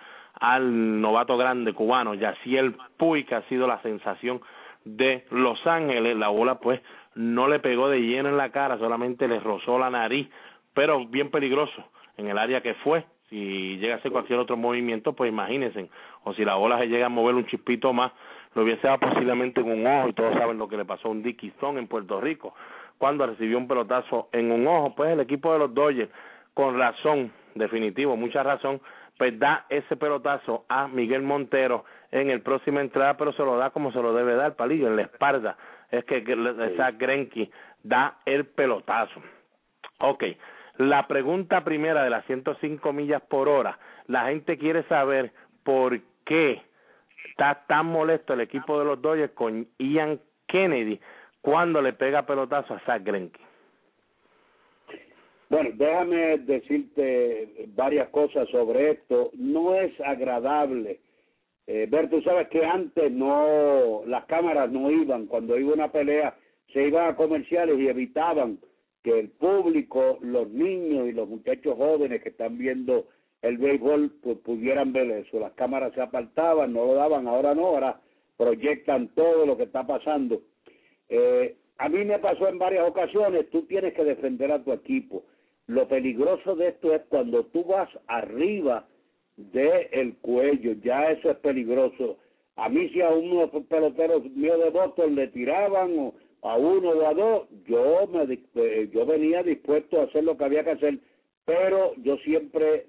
al novato grande cubano, Yasiel Puig, que ha sido la sensación de Los Ángeles. La bola, pues, no le pegó de lleno en la cara, solamente le rozó la nariz, pero bien peligroso en el área que fue. Si llega a hacer cualquier otro movimiento, pues imagínense, o si la bola se llega a mover un chispito más, lo hubiese dado posiblemente en un ojo, y todos saben lo que le pasó a un Dickie Stone en Puerto Rico, cuando recibió un pelotazo en un ojo. Pues el equipo de los Dodgers, con razón, definitivo, mucha razón, pues da ese pelotazo a Miguel Montero en el próximo entrada, pero se lo da como se lo debe dar, Palillo, en la espalda. Es que esa Greinke da el pelotazo. Ok, la pregunta primera de las 105 millas por hora, la gente quiere saber por qué está tan molesto el equipo de los Dodgers con Ian Kennedy cuando le pega pelotazo a Zack Greinke? Bueno, déjame decirte varias cosas sobre esto. No es agradable ver, tú sabes que antes las cámaras no iban, cuando iba una pelea se iban a comerciales y evitaban que el público, los niños y los muchachos jóvenes que están viendo el béisbol pues, pudieran ver eso. Las cámaras se apartaban, no lo daban, ahora no, ahora proyectan todo lo que está pasando. A mí me pasó en varias ocasiones, tú tienes que defender a tu equipo. Lo peligroso de esto es cuando tú vas arriba del cuello, ya eso es peligroso. A mí si a unos peloteros míos de Boston le tiraban o a uno o a dos, yo venía dispuesto a hacer lo que había que hacer, pero yo siempre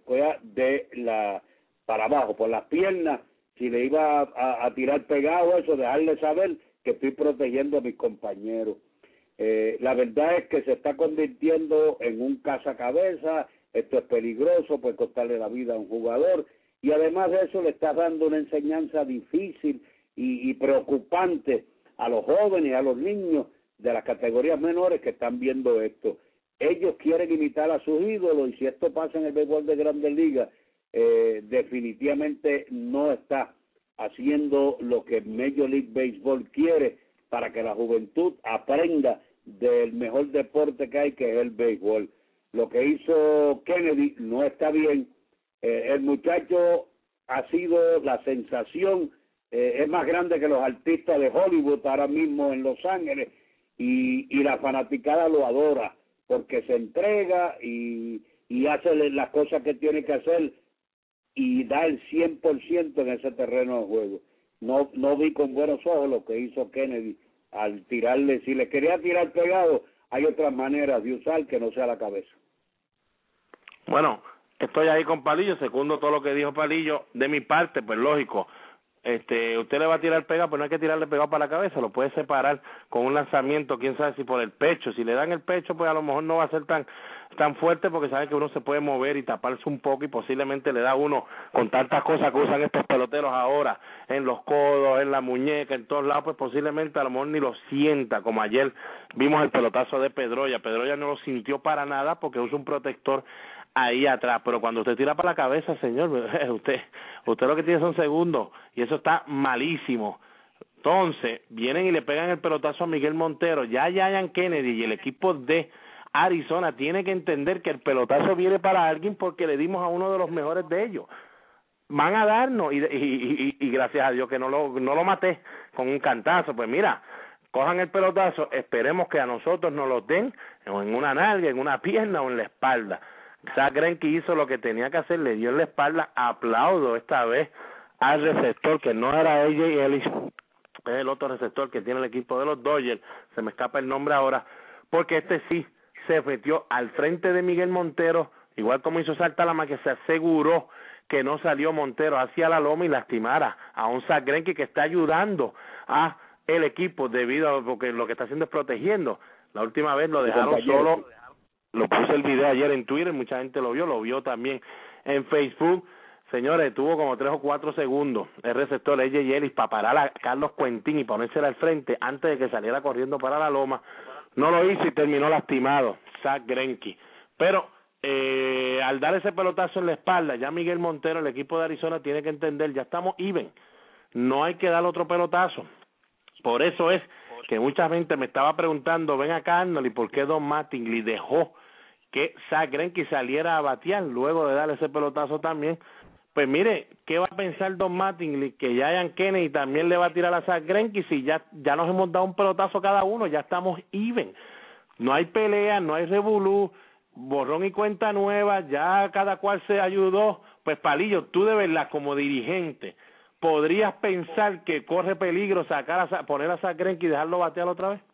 para abajo, por las piernas, si le iba a tirar pegado eso, dejarle saber que estoy protegiendo a mis compañeros. La verdad es que se está convirtiendo en un cazacabezas. Esto es peligroso, puede costarle la vida a un jugador, y además de eso le está dando una enseñanza difícil y preocupante a los jóvenes y a los niños de las categorías menores que están viendo esto. Ellos quieren imitar a sus ídolos, y si esto pasa en el béisbol de Grandes Ligas, definitivamente no está haciendo lo que Major League Baseball quiere para que la juventud aprenda del mejor deporte que hay, que es el béisbol. Lo que hizo Kennedy no está bien. El muchacho ha sido la sensación, es más grande que los artistas de Hollywood ahora mismo en Los Ángeles, y la fanaticada lo adora porque se entrega y hace las cosas que tiene que hacer y da el 100% en ese terreno de juego. No vi con buenos ojos lo que hizo Kennedy al tirarle. Si le quería tirar pegado, hay otras maneras de usar que no sea la cabeza. Bueno, estoy ahí con Palillo, segundo todo lo que dijo Palillo. De mi parte, pues lógico, usted le va a tirar pegado, pero no hay que tirarle pegado para la cabeza, lo puede separar con un lanzamiento, quién sabe si por el pecho. Si le dan el pecho, pues a lo mejor no va a ser tan fuerte, porque sabe que uno se puede mover y taparse un poco, y posiblemente le da uno, con tantas cosas que usan estos peloteros ahora, en los codos, en la muñeca, en todos lados, pues posiblemente a lo mejor ni lo sienta, como ayer vimos el pelotazo de Pedroya. Pedroya no lo sintió para nada porque usa un protector ahí atrás, pero cuando usted tira para la cabeza, señor, usted lo que tiene son segundos, y eso está malísimo. Entonces, vienen y le pegan el pelotazo a Miguel Montero. Ya Ian Kennedy y el equipo de Arizona tiene que entender que el pelotazo viene para alguien, porque le dimos a uno de los mejores de ellos. Van a darnos, y gracias a Dios que no lo maté con un cantazo. Pues mira, cojan el pelotazo, esperemos que a nosotros nos lo den en una nalga, en una pierna o en la espalda. Zack Greinke hizo lo que tenía que hacer, le dio en la espalda. Aplaudo esta vez al receptor, que no era AJ Ellis, es el otro receptor que tiene el equipo de los Dodgers, se me escapa el nombre ahora, porque sí se metió al frente de Miguel Montero, igual como hizo Saltalama, que se aseguró que no salió Montero hacia la loma y lastimara a un Zack Greinke que está ayudando a el equipo, porque lo que está haciendo es protegiendo. La última vez lo dejaron solo. Lo puse el video ayer en Twitter, mucha gente lo vio también en Facebook. Señores, tuvo como 3 o 4 segundos el receptor AJ Ellis para parar a Carlos Quentin y ponérsela al frente antes de que saliera corriendo para la loma. No lo hizo y terminó lastimado Zack Greinke. Pero al dar ese pelotazo en la espalda, ya Miguel Montero, el equipo de Arizona, tiene que entender, ya estamos even, no hay que dar otro pelotazo. Por eso es que mucha gente me estaba preguntando, ven acá Arnold, ¿y por qué Don Mattingly dejó que Zack Greinke saliera a batear luego de darle ese pelotazo también? Pues mire, ¿qué va a pensar Don Mattingly? Que ya Ian Kennedy también le va a tirar a Zack Greinke, si ya nos hemos dado un pelotazo cada uno, ya estamos even. No hay pelea, no hay revolú, borrón y cuenta nueva, ya cada cual se ayudó. Pues Palillo, tú de verdad como dirigente, ¿podrías pensar que corre peligro poner a Zack Greinke y dejarlo batear otra vez?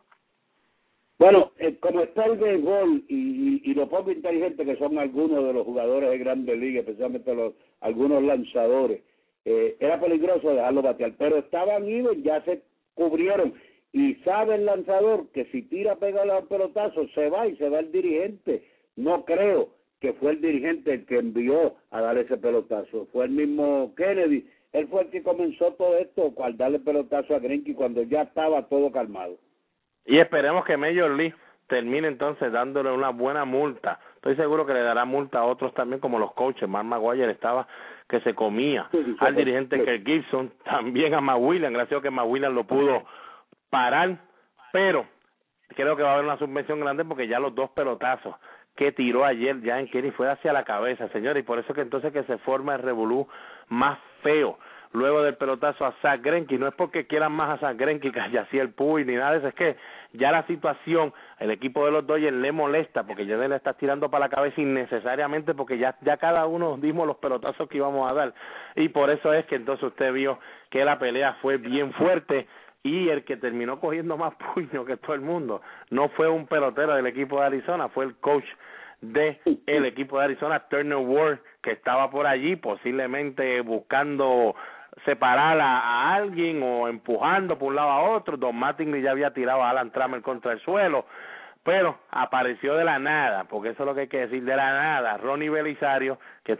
Bueno, como está el béisbol y lo poco inteligente que son algunos de los jugadores de Grandes Ligas, especialmente algunos lanzadores, era peligroso dejarlo batear, pero estaban idos, ya se cubrieron, y sabe el lanzador que si tira pega al pelotazo se va el dirigente. No creo que fue el dirigente el que envió a dar ese pelotazo, fue el mismo Kennedy él fue el que comenzó todo esto, al darle pelotazo a Greinke cuando ya estaba todo calmado. Y esperemos que Major League termine entonces dándole una buena multa. Estoy seguro que le dará multa a otros también, como los coaches. Mark Maguire estaba que se comía al dirigente Kirk Gibson, también a Matt Williams. Gracias a que Matt Williams lo pudo parar, pero creo que va a haber una subvención grande porque ya los dos pelotazos que tiró ayer Gianni Kenny fue hacia la cabeza, señores, y por eso que entonces que se forma el revolú más feo luego del pelotazo a Zack Greinke. No es porque quieran más a Zack Greinke que a Yasiel Puig ni nada de eso, es que ya la situación, el equipo de los Dodgers le molesta porque ya le está tirando para la cabeza innecesariamente porque ya cada uno dimos los pelotazos que íbamos a dar, y por eso es que entonces usted vio que la pelea fue bien fuerte, y el que terminó cogiendo más puño que todo el mundo no fue un pelotero del equipo de Arizona, fue el coach de el equipo de Arizona, Turner Ward, que estaba por allí posiblemente buscando separar a alguien o empujando por un lado a otro. Don Mattingly ya había tirado a Alan Trammell contra el suelo, pero apareció de la nada, porque eso es lo que hay que decir, de la nada, Ronnie Belisario, que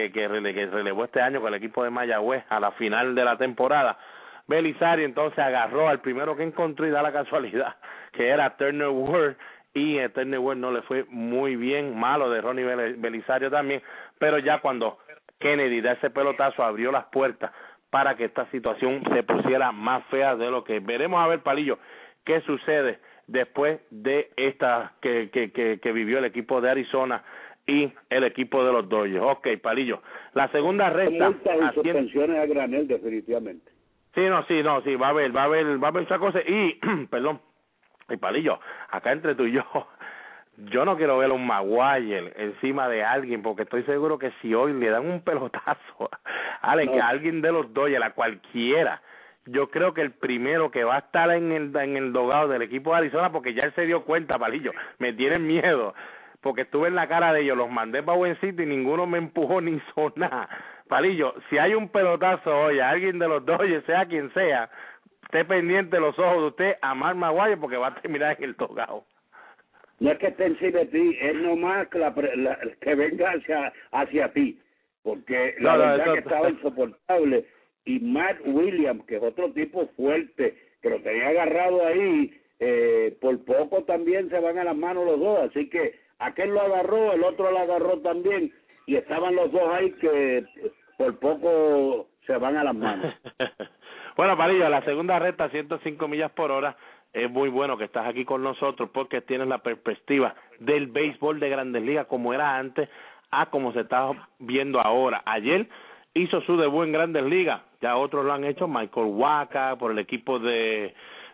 relevó este año con el equipo de Mayagüez a la final de la temporada. Belisario entonces agarró al primero que encontró y da la casualidad que era Turner Ward, y Turner Ward no le fue muy bien, malo de Ronnie Belisario también, pero ya cuando Kennedy da ese pelotazo abrió las puertas para que esta situación se pusiera más fea de lo que veremos. A ver, Palillo, qué sucede después de esta que vivió el equipo de Arizona y el equipo de los Dodgers. Ok, Palillo, la segunda recta. Multas y suspensiones a granel, definitivamente. Sí, va a haber esa cosa. Y, perdón, y Palillo, acá entre tú y yo no quiero ver a un Maguire encima de alguien, porque estoy seguro que si hoy le dan un pelotazo a alguien de los Dodgers, a cualquiera, yo creo que el primero que va a estar en el dogado del equipo de Arizona, porque ya él se dio cuenta, Palillo, me tienen miedo, porque estuve en la cara de ellos, los mandé para buen sitio y ninguno me empujó ni hizo nada. Palillo, si hay un pelotazo hoy a alguien de los Dodgers, sea quien sea, esté pendiente de los ojos de usted a Mark Maguire, porque va a terminar en el dogado. No es que esté encima de ti, es nomás que venga hacia ti, porque la verdad que estaba insoportable. Y Matt Williams, que es otro tipo fuerte, que lo tenía agarrado ahí, por poco también se van a las manos los dos, así que aquel lo agarró, el otro lo agarró también, y estaban los dos ahí que por poco se van a las manos. Bueno, Palillo, la segunda recta, 105 millas por hora, es muy bueno que estás aquí con nosotros porque tienes la perspectiva del béisbol de Grandes Ligas como era antes a como se está viendo ahora. Ayer hizo su debut en Grandes Ligas, ya otros lo han hecho, Michael Wacha por el equipo de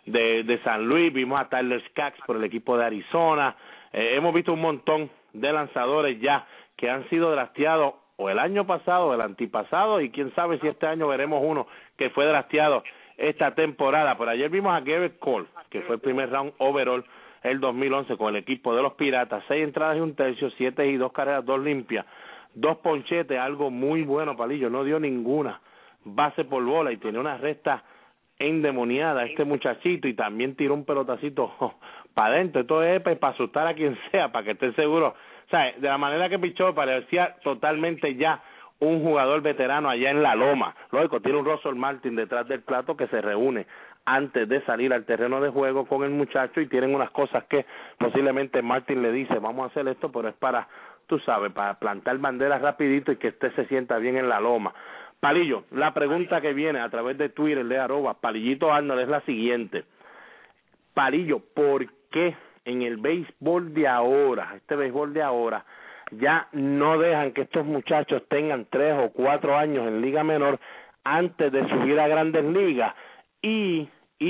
San Luis, vimos a Tyler Skaggs por el equipo de Arizona, hemos visto un montón de lanzadores ya que han sido drafteados o el año pasado o el antipasado, y quién sabe si este año veremos uno que fue drafteado esta temporada. Por ayer vimos a Garrett Cole, que fue el primer round overall el 2011 con el equipo de los Piratas, 6 entradas y un tercio, 7 y 2 carreras, 2 limpias, 2 ponchetes, algo muy bueno, Palillo, no dio ninguna base por bola y tiene una recta endemoniada este muchachito, y también tiró un pelotacito para adentro. Esto es para asustar a quien sea, para que esté seguro. O sea, de la manera que pichó parecía totalmente ya un jugador veterano allá en la loma. Lógico, tiene un Russell Martin detrás del plato que se reúne antes de salir al terreno de juego con el muchacho, y tienen unas cosas que posiblemente Martin le dice, vamos a hacer esto, pero es para, tú sabes, para plantar banderas rapidito y que usted se sienta bien en la loma. Palillo, la pregunta que viene a través de Twitter de @Palillito Arnold es la siguiente. Palillo, ¿por qué en el béisbol de ahora, este béisbol de ahora, ya no dejan que estos muchachos tengan 3 o 4 años en liga menor antes de subir a Grandes Ligas? Y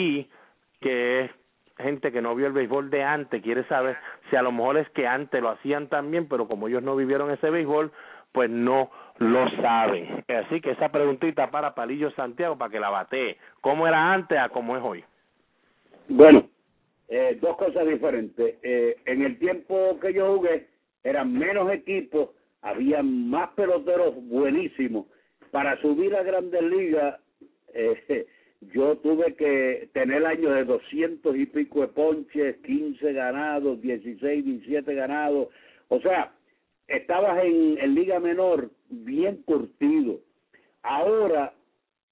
que es gente que no vio el béisbol de antes, quiere saber si a lo mejor es que antes lo hacían también, pero como ellos no vivieron ese béisbol, pues no lo saben. Así que esa preguntita para Palillo Santiago, para que la batee. ¿Cómo era antes a cómo es hoy? Bueno, dos cosas diferentes. En el tiempo que yo jugué, eran menos equipos, había más peloteros buenísimos. Para subir a Grandes Ligas, yo tuve que tener años de 200 y pico de ponches, 15 ganados, 16, 17 ganados. O sea, estabas en Liga Menor bien curtido. Ahora,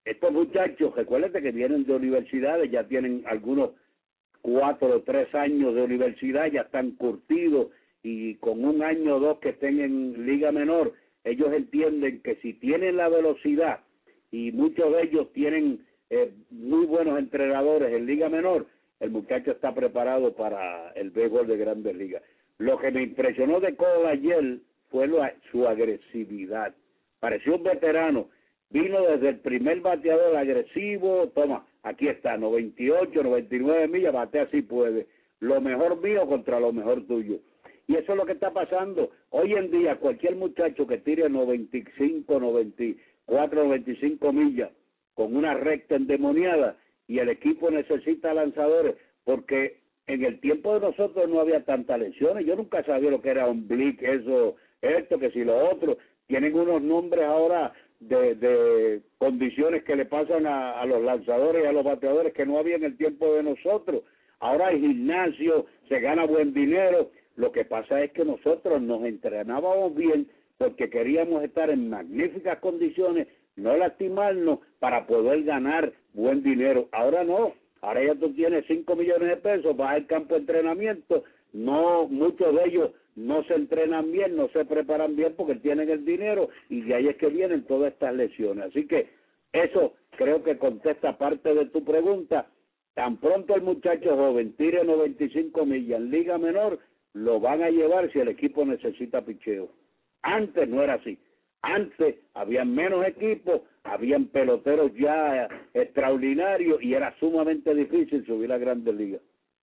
Estos muchachos, recuérdate que vienen de universidades, ya tienen algunos 4 o 3 años de universidad, ya están curtidos, y con 1 año o 2 que estén en liga menor, ellos entienden que si tienen la velocidad, y muchos de ellos tienen muy buenos entrenadores en liga menor, el muchacho está preparado para el béisbol de Grandes Ligas. Lo que me impresionó de Cole ayer fue su agresividad. Pareció un veterano. Vino desde el primer bateador agresivo, toma, aquí está, 98, 99 millas, batea si puede. Lo mejor mío contra lo mejor tuyo. Y eso es lo que está pasando. Hoy en día, cualquier muchacho que tire 95, 94, 95 millas con una recta endemoniada, y el equipo necesita lanzadores, porque en el tiempo de nosotros no había tantas lesiones. Yo nunca sabía lo que era un blick, eso, esto, que si lo otro. Tienen unos nombres ahora de condiciones que le pasan a los lanzadores y a los bateadores que no había en el tiempo de nosotros. Ahora hay gimnasio, se gana buen dinero. Lo que pasa es que nosotros nos entrenábamos bien porque queríamos estar en magníficas condiciones, no lastimarnos para poder ganar buen dinero. Ahora no, ahora ya tú tienes 5 millones de pesos, vas al campo de entrenamiento, no, muchos de ellos no se entrenan bien, no se preparan bien porque tienen el dinero, y de ahí es que vienen todas estas lesiones. Así que eso creo que contesta parte de tu pregunta. Tan pronto el muchacho joven tire 95 millas en liga menor, lo van a llevar si el equipo necesita picheo. Antes no era así. Antes había menos equipos, habían peloteros ya extraordinarios y era sumamente difícil subir a Grandes Ligas.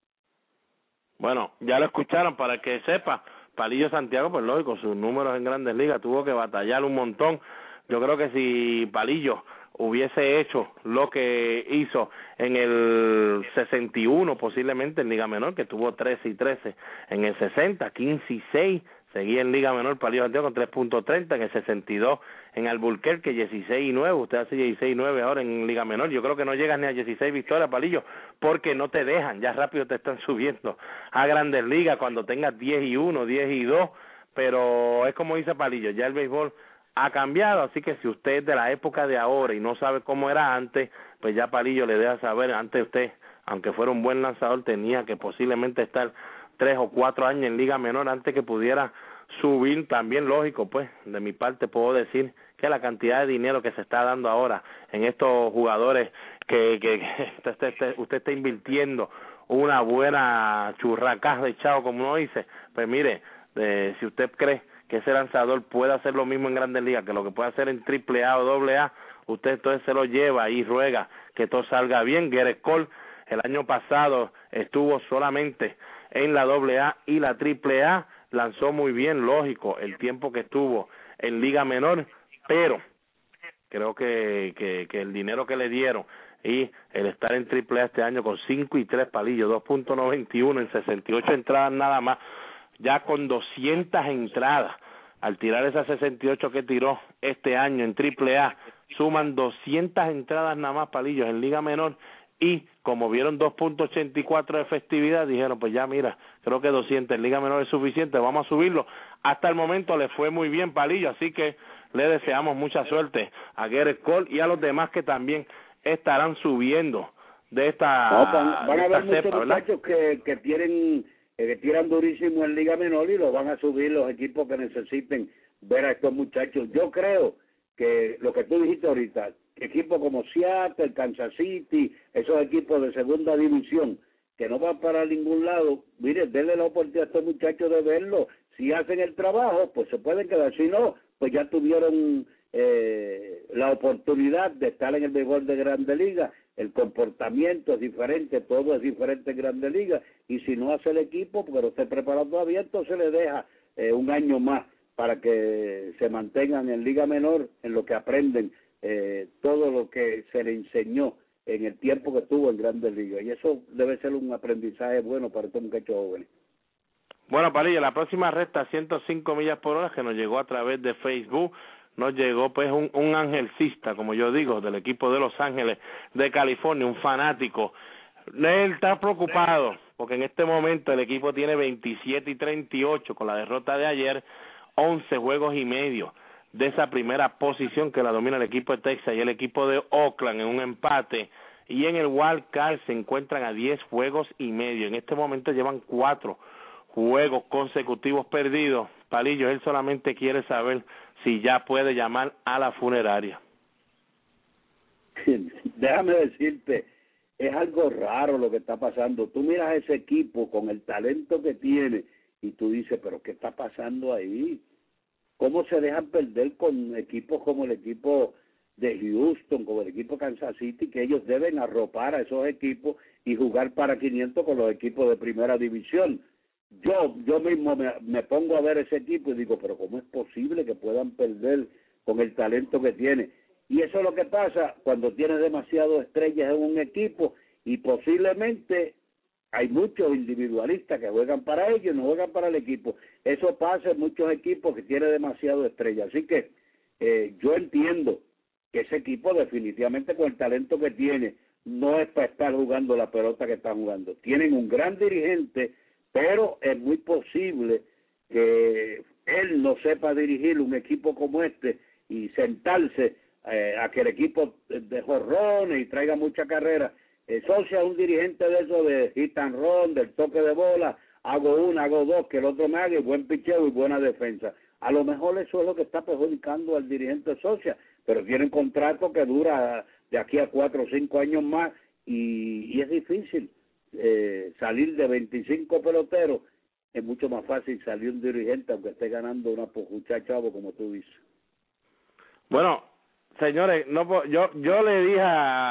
Bueno, ya lo escucharon, para que sepa, Palillo Santiago, pues lógico, sus números en Grandes Ligas tuvo que batallar un montón. Yo creo que si Palillo hubiese hecho lo que hizo en el 61, posiblemente en Liga Menor, que tuvo 13 y 13, en el 60, 15 y 6, seguía en Liga Menor Palillo Santiago con 3.30, en el 62 en Albuquerque 16 y 9, usted hace 16 y 9 ahora en Liga Menor. Yo creo que no llegas ni a 16 victorias, Palillo, porque no te dejan, ya rápido te están subiendo a Grandes Ligas cuando tengas 10 y 1, 10 y 2, pero es como dice Palillo, ya el béisbol ha cambiado, así que si usted es de la época de ahora y no sabe cómo era antes, pues ya Palillo le deja saber. Antes usted, aunque fuera un buen lanzador, tenía que posiblemente estar 3 o 4 años en Liga Menor antes que pudiera subir. También lógico, pues, de mi parte puedo decir que la cantidad de dinero que se está dando ahora en estos jugadores que usted está invirtiendo una buena churracaz de chavo, como uno dice, pues mire, si usted cree que ese lanzador puede hacer lo mismo en Grandes Ligas que lo que puede hacer en AAA o AA, usted entonces se lo lleva y ruega que todo salga bien. Gerrit Cole el año pasado estuvo solamente en la AA y la AAA, lanzó muy bien, lógico, el tiempo que estuvo en Liga Menor, pero creo que el dinero que le dieron y el estar en AAA este año con 5 y 3 palillos, 2.91 en 68 entradas nada más, ya con 200 entradas, al tirar esas 68 que tiró este año en AAA, suman 200 entradas nada más, Palillos, en Liga Menor, y como vieron 2.84 de efectividad, dijeron, pues ya mira, creo que 200 en Liga Menor es suficiente, vamos a subirlo. Hasta el momento le fue muy bien, Palillo, así que le deseamos mucha suerte a Gerrit Cole y a los demás que también estarán subiendo de esta van a haber muchos muchachos que tiran durísimo en Liga Menor y lo van a subir los equipos que necesiten ver a estos muchachos. Yo creo que lo que tú dijiste ahorita, equipos como Seattle, Kansas City, esos equipos de segunda división que no van para ningún lado, mire, denle la oportunidad a estos muchachos de verlo. Si hacen el trabajo, pues se pueden quedar. Si no, pues ya tuvieron la oportunidad de estar en el béisbol de Grandes Ligas. El comportamiento es diferente, todo es diferente en Grandes Ligas, y si no hace el equipo, porque no esté preparado todavía, entonces le deja un año más para que se mantengan en Liga Menor, en lo que aprenden todo lo que se le enseñó en el tiempo que estuvo en Grandes Ligas, y eso debe ser un aprendizaje bueno para estos muchachos jóvenes. Bueno, Palillo, la próxima recta 105 millas por hora que nos llegó a través de Facebook, nos llegó pues un angelcista, como yo digo, del equipo de Los Ángeles de California, un fanático. Él está preocupado porque en este momento el equipo tiene 27 y 38 con la derrota de ayer, 11 juegos y medio de esa primera posición que la domina el equipo de Texas y el equipo de Oakland en un empate, y en el wild card se encuentran a 10 juegos y medio. En este momento llevan 4 juegos consecutivos perdidos. Palillo, él solamente quiere saber si ya puede llamar a la funeraria. Déjame decirte, es algo raro lo que está pasando. Tú miras a ese equipo con el talento que tiene y tú dices, pero ¿qué está pasando ahí? ¿Cómo se dejan perder con equipos como el equipo de Houston, como el equipo de Kansas City, que ellos deben arropar a esos equipos y jugar para 500 con los equipos de primera división? Yo mismo me pongo a ver ese equipo y digo, pero ¿cómo es posible que puedan perder con el talento que tiene? Y eso es lo que pasa cuando tienes demasiadas estrellas en un equipo y posiblemente hay muchos individualistas que juegan para ellos y no juegan para el equipo. Eso pasa en muchos equipos que tienen demasiadas estrellas. Así que yo entiendo que ese equipo definitivamente con el talento que tiene no es para estar jugando la pelota que están jugando. Tienen un gran dirigente, pero es muy posible que él no sepa dirigir un equipo como este y sentarse a que el equipo de jorrones y traiga mucha carrera. Socia es un dirigente de eso de hit and run, del toque de bola, hago una, hago dos, que el otro me haga, y buen picheo y buena defensa. A lo mejor eso es lo que está perjudicando al dirigente Socia, pero tiene un contrato que dura de aquí a 4 o 5 años más y es difícil salir de 25 peloteros. Es mucho más fácil salir un dirigente aunque esté ganando una pojucha chavo, como tú dices. Bueno, señores, no, yo le dije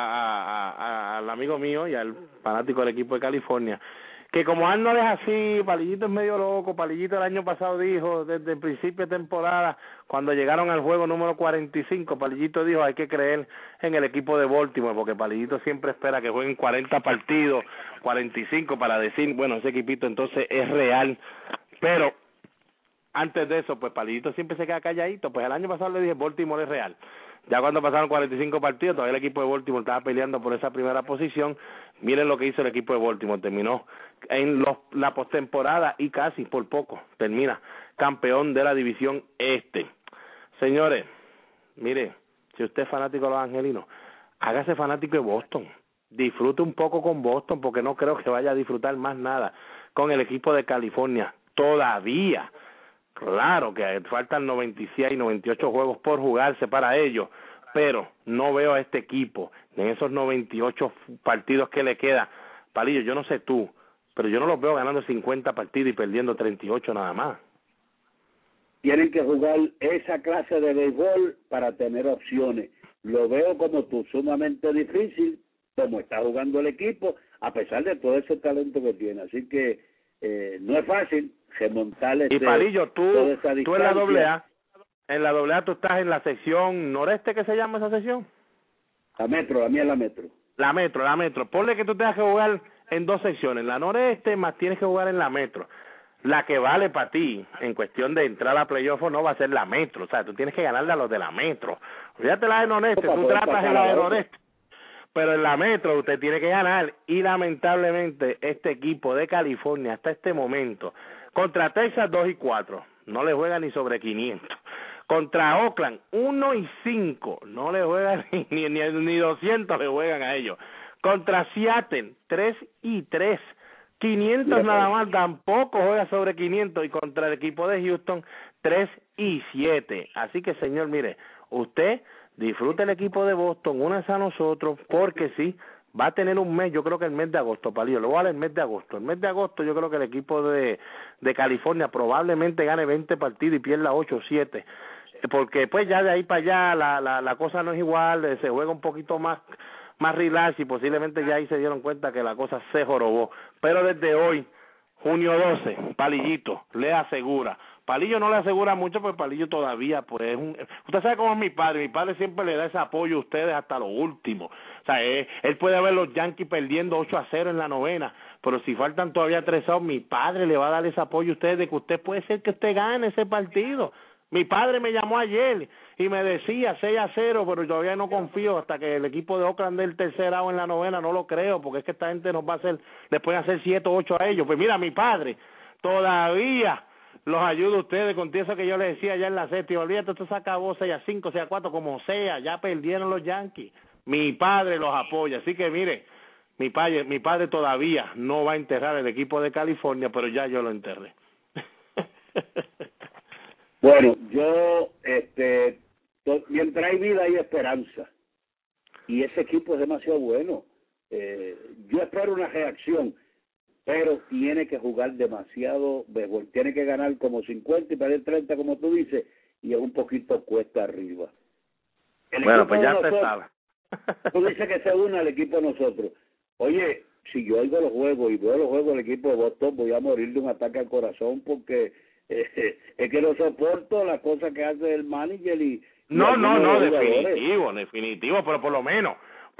al amigo mío y al fanático del equipo de California que como Arnold es así, Palillito es medio loco. Palillito el año pasado dijo, desde el principio de temporada, cuando llegaron al juego número 45, Palillito dijo, hay que creer en el equipo de Baltimore, porque Palillito siempre espera que jueguen 40 partidos, 45, para decir, bueno, ese equipito entonces es real. Pero antes de eso, pues Palillito siempre se queda calladito. Pues el año pasado le dije, Baltimore es real. Ya cuando pasaron 45 partidos, todavía el equipo de Baltimore estaba peleando por esa primera posición. Miren lo que hizo el equipo de Baltimore. Terminó en la postemporada y casi por poco termina campeón de la división este. Señores, mire, si usted es fanático de los angelinos, hágase fanático de Boston. Disfrute un poco con Boston, porque no creo que vaya a disfrutar más nada con el equipo de California todavía. Claro que faltan 96 y 98 juegos por jugarse para ellos, pero no veo a este equipo en esos 98 partidos que le queda. Palillo, yo no sé tú, pero yo no los veo ganando 50 partidos y perdiendo 38 nada más. Tienen que jugar esa clase de béisbol para tener opciones. Lo veo como tú, sumamente difícil, como está jugando el equipo, a pesar de todo ese talento que tiene. Así que no es fácil remontar y Palillo, tú en la AA tú estás en la sección noreste, ¿qué se llama esa sección? La Metro, la mía es la Metro. La Metro. Ponle que tú tengas que jugar en 2 secciones, la noreste más tienes que jugar en la Metro. La que vale para ti en cuestión de entrar a playoff no va a ser la Metro, o sea, tú tienes que ganarle a los de la Metro. Fíjate la de noreste, tú tratas en la de noreste, pero en la Metro usted tiene que ganar, y lamentablemente este equipo de California hasta este momento contra Texas 2-4, no le juega ni sobre 500. Contra Oakland 1-5, no le juegan ni 200 le juegan a ellos. Contra Seattle 3-3, 500 nada más, tampoco juega sobre 500, y contra el equipo de Houston 3-7. Así que, señor, mire, usted disfrute el equipo de Boston, únase a nosotros, porque sí, va a tener un mes, yo creo que el mes de agosto, Palillo, lo voy a dar el mes de agosto. El mes de agosto yo creo que el equipo de California probablemente gane 20 partidos y pierda 8-7, porque pues ya de ahí para allá la cosa no es igual, se juega un poquito más relax, y posiblemente ya ahí se dieron cuenta que la cosa se jorobó. Pero desde hoy, junio 12, Palillito le asegura. Palillo no le asegura mucho, porque Palillo todavía, pues, usted sabe cómo es mi padre siempre le da ese apoyo a ustedes hasta lo último. O sea, él puede ver los Yankees perdiendo 8-0 en la novena, pero si faltan todavía 3 outs, mi padre le va a dar ese apoyo a ustedes de que usted puede ser que usted gane ese partido. Mi padre me llamó ayer y me decía 6-0, pero todavía no confío hasta que el equipo de Oakland dé el tercer out en la novena, no lo creo, porque es que esta gente nos va a hacer, les pueden hacer 7 o 8 a ellos. Pues mira, mi padre todavía los ayudo a ustedes con eso que yo les decía ya en la séptima. Olvídate, esto se acabó 6-5, 6-4, como sea, ya perdieron los Yankees. Mi padre los apoya, así que mire, mi padre todavía no va a enterrar el equipo de California, pero ya yo lo enterré. Bueno, yo, mientras hay vida hay esperanza, y ese equipo es demasiado bueno. Yo espero una reacción, pero tiene que jugar demasiado béisbol, tiene que ganar como 50 y perder 30 como tú dices, y es un poquito cuesta arriba. Bueno, pues ya se sabe. Tú dices que se une al equipo de nosotros. Oye, si yo oigo los juegos y veo los juegos del equipo de Boston, voy a morir de un ataque al corazón porque es que no soporto las cosas que hace el manager y no, definitivo, pero por lo menos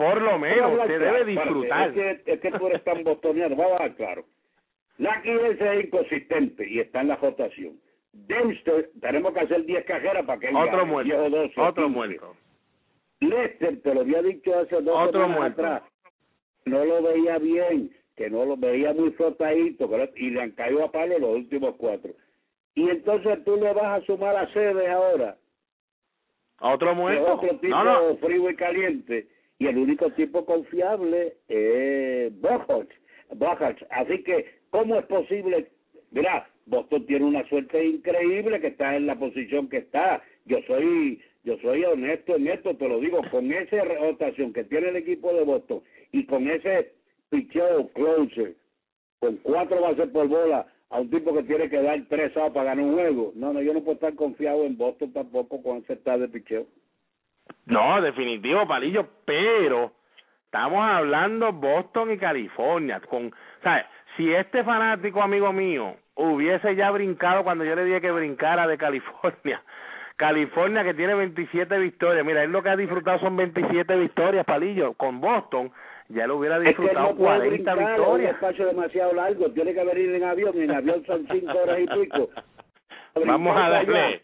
usted debe disfrutar. Es que tú eres tan bostoniano, vamos a ver claro. Lucky ese es inconsistente y está en la rotación. Dempster, tenemos que hacer 10 cajeras para que él otro gane, muerto, 12, otro 15. muerto. Lester, te lo había dicho hace 2 semanas atrás, no lo veía bien, que no lo veía muy flotadito, y le han caído a palo los últimos 4. Y entonces tú le vas a sumar a Cebes ahora. Otro muerto. Es otro tipo frío y caliente. Y el único tipo confiable es Buchholz. Así que, ¿cómo es posible? Mira, Boston tiene una suerte increíble que está en la posición que está. Yo soy honesto en esto, te lo digo, con esa rotación que tiene el equipo de Boston y con ese picheo closer, con 4 bases por bola, a un tipo que tiene que dar 3 outs para ganar un juego. No, yo no puedo estar confiado en Boston tampoco con ese estado de picheo. No, definitivo, Palillo, pero estamos hablando Boston y California. ¿Sabes? Si este fanático amigo mío hubiese ya brincado cuando yo le dije que brincara de California que tiene 27 victorias, mira, él lo que ha disfrutado son 27 victorias, Palillo, con Boston ya lo hubiera disfrutado, es que no 40 victorias. Un espacio demasiado largo, tiene que venir en avión son 5 horas y pico. Vamos a darle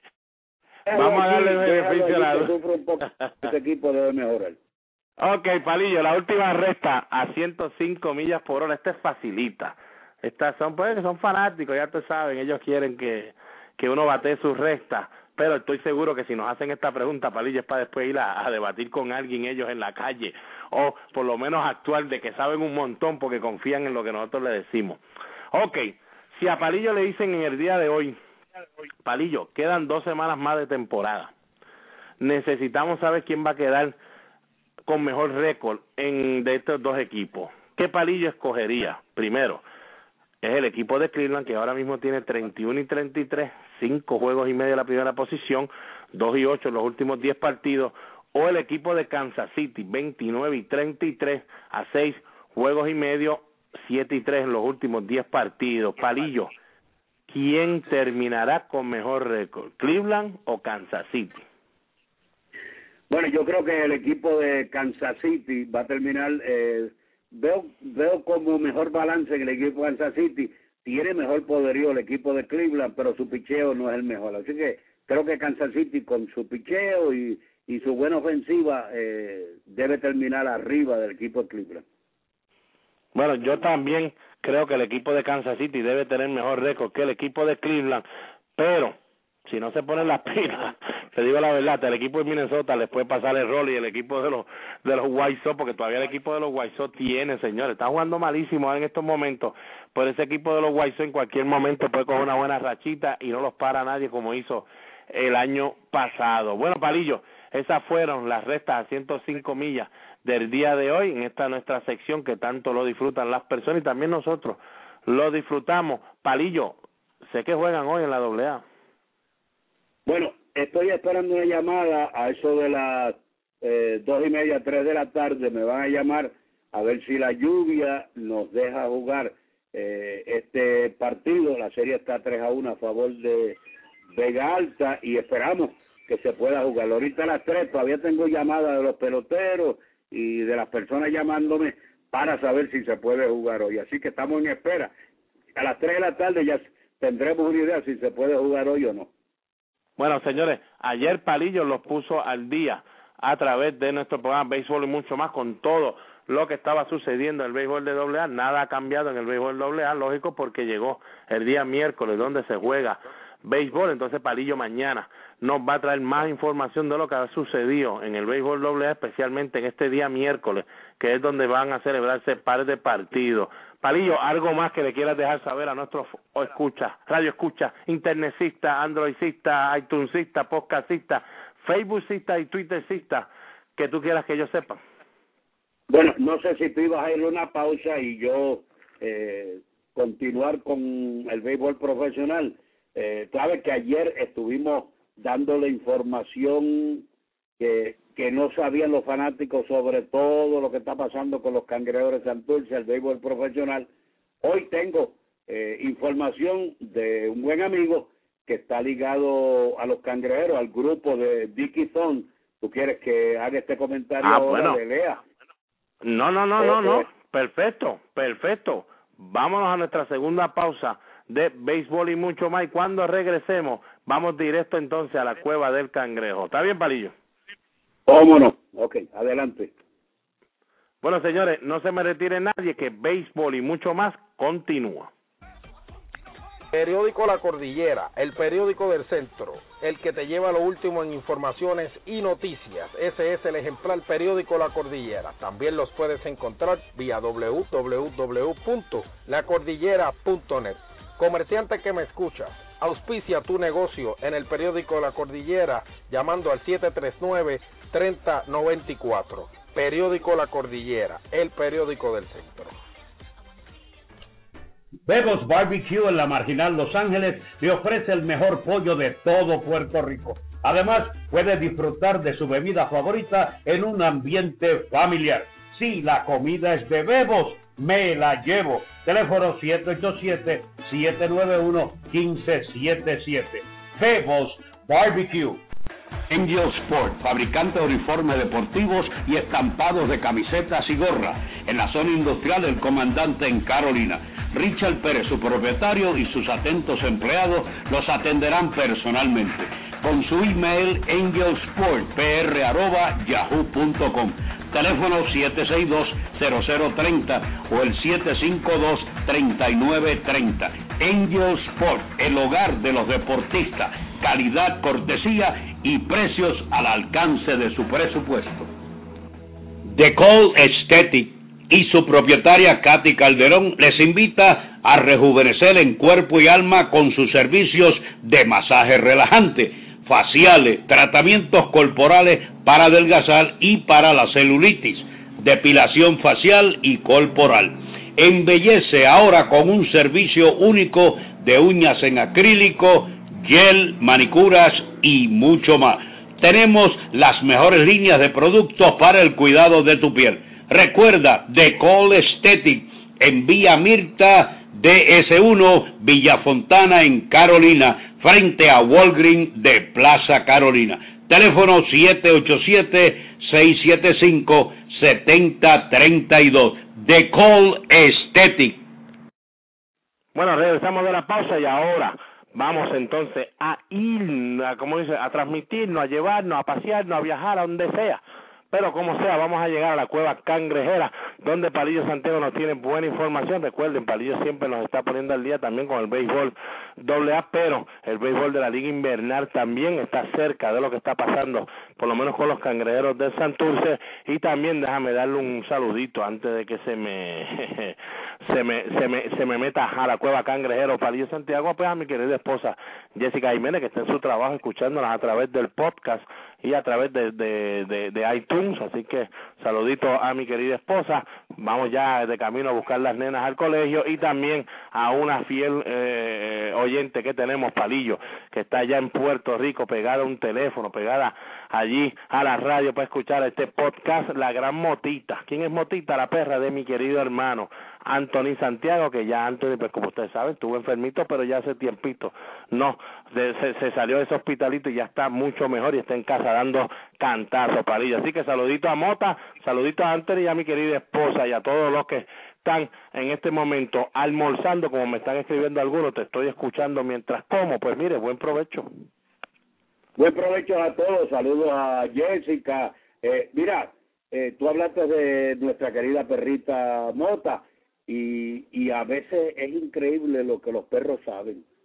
beneficio a la duda. Este equipo debe mejorar. Ok, Palillo, la última recta a 105 millas por hora, esta es facilita. Estas son fanáticos, ya te saben, ellos quieren que uno batee sus rectas, pero estoy seguro que si nos hacen esta pregunta, Palillo, es para después ir a debatir con alguien ellos en la calle, o por lo menos actuar de que saben un montón porque confían en lo que nosotros le decimos. Ok, si a Palillo le dicen en el día de hoy, Palillo, quedan 2 semanas más de temporada, necesitamos saber quién va a quedar con mejor récord de estos 2 equipos. ¿Qué Palillo escogería? Primero, es el equipo de Cleveland, que ahora mismo tiene 31 y 33, 5 juegos y medio en la primera posición, 2 y 8 en los últimos 10 partidos, o el equipo de Kansas City, 29 y 33, a 6 juegos y medio, 7 y 3 en los últimos 10 partidos. Palillo, ¿quién terminará con mejor récord, Cleveland o Kansas City? Bueno, yo creo que el equipo de Kansas City va a terminar, veo como mejor balance en el equipo de Kansas City, tiene mejor poderío el equipo de Cleveland, pero su picheo no es el mejor, así que creo que Kansas City con su picheo y su buena ofensiva debe terminar arriba del equipo de Cleveland. Bueno, yo también creo que el equipo de Kansas City debe tener mejor récord que el equipo de Cleveland, pero si no se ponen las pilas, te digo la verdad, el equipo de Minnesota les puede pasar el rol y el equipo de los White Sox, porque todavía el equipo de los White Sox tiene, señores, está jugando malísimo en estos momentos, pero ese equipo de los White Sox en cualquier momento puede coger una buena rachita y no los para nadie como hizo el año pasado. Bueno, Palillo, esas fueron las rectas a 105 millas del día de hoy en esta nuestra sección que tanto lo disfrutan las personas y también nosotros lo disfrutamos. Palillo, sé que juegan hoy en la AA. Bueno, estoy esperando una llamada a eso de las 2:30, 3 de la tarde. Me van a llamar a ver si la lluvia nos deja jugar este partido. La serie está 3-1 a favor de Vega Alta y esperamos que se pueda jugar. Ahorita a las 3 todavía tengo llamadas de los peloteros y de las personas llamándome para saber si se puede jugar hoy. Así que estamos en espera. A las 3 de la tarde ya tendremos una idea si se puede jugar hoy o no. Bueno, señores, ayer Palillo los puso al día a través de nuestro programa Béisbol y Mucho Más con todo lo que estaba sucediendo en el béisbol de AA. Nada ha cambiado en el béisbol de AA, lógico, porque llegó el día miércoles donde se juega béisbol. Entonces Palillo mañana nos va a traer más información de lo que ha sucedido en el béisbol AA, especialmente en este día miércoles, que es donde van a celebrarse pares de partidos. Palillo, ¿algo más que le quieras dejar saber a nuestros radio escucha, internetcista, androidcista, iTunescista, podcastcista, facebookcista y twittercista, que tú quieras que ellos sepan? Bueno, no sé si tú ibas a ir a una pausa y yo continuar con el béisbol profesional. Sabes que ayer estuvimos dándole información que no sabían los fanáticos sobre todo lo que está pasando con los Cangrejeros de Santurce, el béisbol profesional. Hoy tengo información de un buen amigo que está ligado a los Cangrejeros, al grupo de Dickie Thorne. ¿Tú quieres que haga este comentario ahora? Bueno. De Lea? No. Perfecto. Vámonos a nuestra segunda pausa de béisbol y mucho más. Y cuando regresemos, vamos directo entonces a la cueva del Cangrejo. ¿Está bien, Palillo? ¿Cómo no? Ok, adelante. Bueno, señores, no se me retire nadie, que béisbol y mucho más continúa. Periódico La Cordillera, el periódico del centro, el que te lleva lo último en informaciones y noticias. Ese es el ejemplar periódico La Cordillera. También los puedes encontrar vía www.lacordillera.net. Comerciante que me escuchas, auspicia tu negocio en el periódico La Cordillera llamando al 739-3094. Periódico La Cordillera, el periódico del centro. Bebo's Barbecue en la Marginal Los Ángeles le ofrece el mejor pollo de todo Puerto Rico. Además, puede disfrutar de su bebida favorita en un ambiente familiar. Si la comida es de Bebo's, me la llevo. Teléfono 787-791-1577. Bebo's Barbecue. Angel Sport, fabricante de uniformes deportivos y estampados de camisetas y gorras, en la zona industrial del Comandante en Carolina. Richard Pérez, su propietario, y sus atentos empleados los atenderán personalmente. Con su email angelsportpr@yahoo.com. Teléfono 762-0030 o el 752-3930. Angel Sport, el hogar de los deportistas. Calidad, cortesía y precios al alcance de su presupuesto. The Call Aesthetic y su propietaria Katy Calderón les invita a rejuvenecer en cuerpo y alma con sus servicios de masaje relajante, faciales, tratamientos corporales para adelgazar y para la celulitis, depilación facial y corporal. Embellece ahora con un servicio único de uñas en acrílico, gel, manicuras y mucho más. Tenemos las mejores líneas de productos para el cuidado de tu piel. Recuerda, The Call Aesthetic en Vía Mirta, DS1, Villa Fontana en Carolina, frente a Walgreens de Plaza Carolina. Teléfono 787-675-7032. The Call Aesthetic. Bueno, regresamos de la pausa y ahora vamos entonces a ir, a transmitirnos, a llevarnos, a pasearnos, a viajar a donde sea. Pero como sea, vamos a llegar a la cueva cangrejera, donde Palillo Santiago nos tiene buena información. Recuerden, Palillo siempre nos está poniendo al día también con el béisbol AA, pero el béisbol de la Liga Invernal también está cerca de lo que está pasando, por lo menos con los Cangrejeros de Santurce. Y también déjame darle un saludito antes de que se me meta a la cueva cangrejero Palillo Santiago, pues a mi querida esposa Jessica Jiménez, que está en su trabajo escuchándolas a través del podcast y a través de iTunes. Así que saludito a mi querida esposa. Vamos ya de camino a buscar las nenas al colegio, y también a una fiel oyente que tenemos, Palillo, que está allá en Puerto Rico, pegada a un teléfono, pegada allí a la radio para escuchar este podcast, la gran Motita. ¿Quién es Motita? La perra de mi querido hermano Anthony Santiago, que ya Anthony, pues como ustedes saben, estuvo enfermito, pero ya hace tiempito se salió de ese hospitalito y ya está mucho mejor y está en casa dando cantazos, Palillo. Así que saludito a Mota, saludito a Anthony y a mi querida esposa y a todos los que están en este momento almorzando, como me están escribiendo algunos. Te estoy escuchando mientras como. Pues mire, buen provecho. Buen provecho a todos. Saludos a Jessica. Mira, tú hablaste de nuestra querida perrita Mota, y a veces es increíble lo que los perros saben.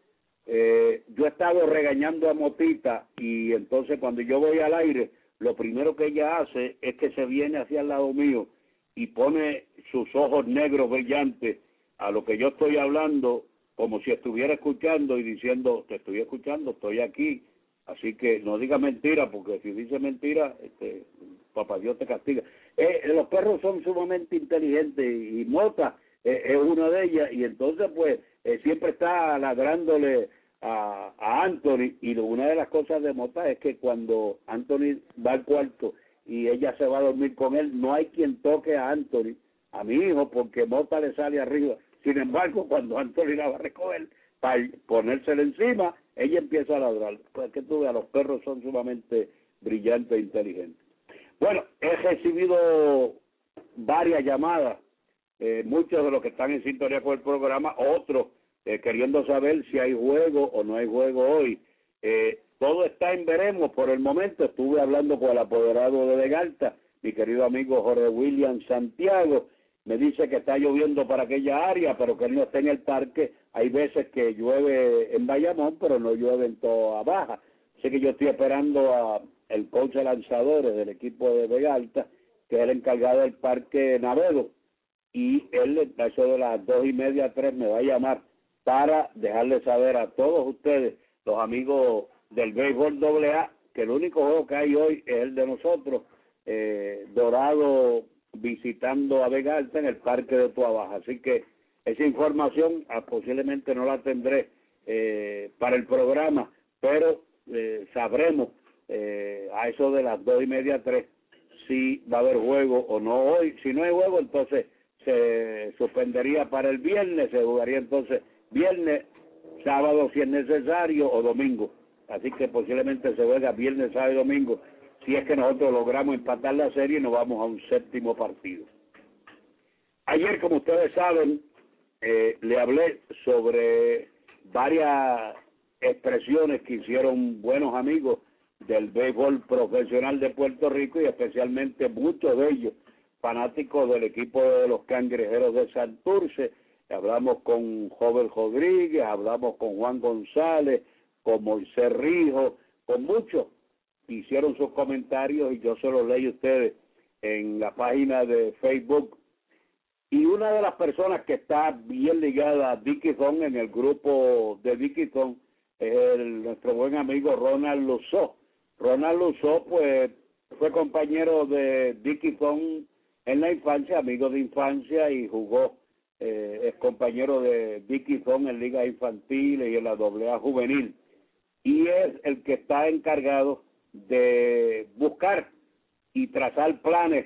yo he estado regañando a Motita y entonces cuando yo voy al aire, lo primero que ella hace es que se viene hacia el lado mío y pone sus ojos negros brillantes a lo que yo estoy hablando, como si estuviera escuchando y diciendo, te estoy escuchando, estoy aquí, así que no diga mentira, porque si dice mentira, papá Dios te castiga. Los perros son sumamente inteligentes y Mota es una de ellas, y entonces pues siempre está ladrándole a Anthony, y una de las cosas de Mota es que cuando Anthony va al cuarto y ella se va a dormir con él, no hay quien toque a Anthony, a mi hijo, porque Mota le sale arriba. Sin embargo, cuando Anthony la va a recoger para ponérsela encima, ella empieza a ladrar. Pues que tú veas, los perros son sumamente brillantes e inteligentes. Bueno, he recibido varias llamadas, muchos de los que están en sintonía con el programa, otros queriendo saber si hay juego o no hay juego hoy. Todo está en veremos por el momento. Estuve hablando con el apoderado de Vegalta, mi querido amigo Jorge William Santiago. Me dice que está lloviendo para aquella área, pero que él no está en el parque. Hay veces que llueve en Bayamón, pero no llueve en toda Baja. Así que yo estoy esperando a el coach de lanzadores del equipo de Vegalta, que es el encargado del parque Navedo, y él, a eso de las 2:30, 3, me va a llamar para dejarle saber a todos ustedes, los amigos del béisbol AA, que el único juego que hay hoy es el de nosotros, Dorado visitando a Vegalta en el parque de Toa Baja. Así que esa información posiblemente no la tendré para el programa, pero sabremos a eso de las 2:30, 3, si va a haber juego o no hoy. Si no hay juego, entonces se suspendería para el viernes, se jugaría entonces viernes, sábado si es necesario, o domingo. Así que posiblemente se juega viernes, sábado y domingo, si es que nosotros logramos empatar la serie y nos vamos a un séptimo partido. Ayer, como ustedes saben, le hablé sobre varias expresiones que hicieron buenos amigos del béisbol profesional de Puerto Rico, y especialmente muchos de ellos fanáticos del equipo de los Cangrejeros de Santurce. Hablamos con Joven Rodríguez, hablamos con Juan González, con Moisés Rijo, con muchos hicieron sus comentarios y yo se los leí a ustedes en la página de Facebook. Y una de las personas que está bien ligada a Dickinson, en el grupo de Dickinson, es nuestro buen amigo Ronald Luzó. Ronald Luzó, pues, fue compañero de Dickinson en la infancia, amigo de infancia, y jugó, es compañero de Dickinson en ligas infantiles y en la AA juvenil. Y es el que está encargado de buscar y trazar planes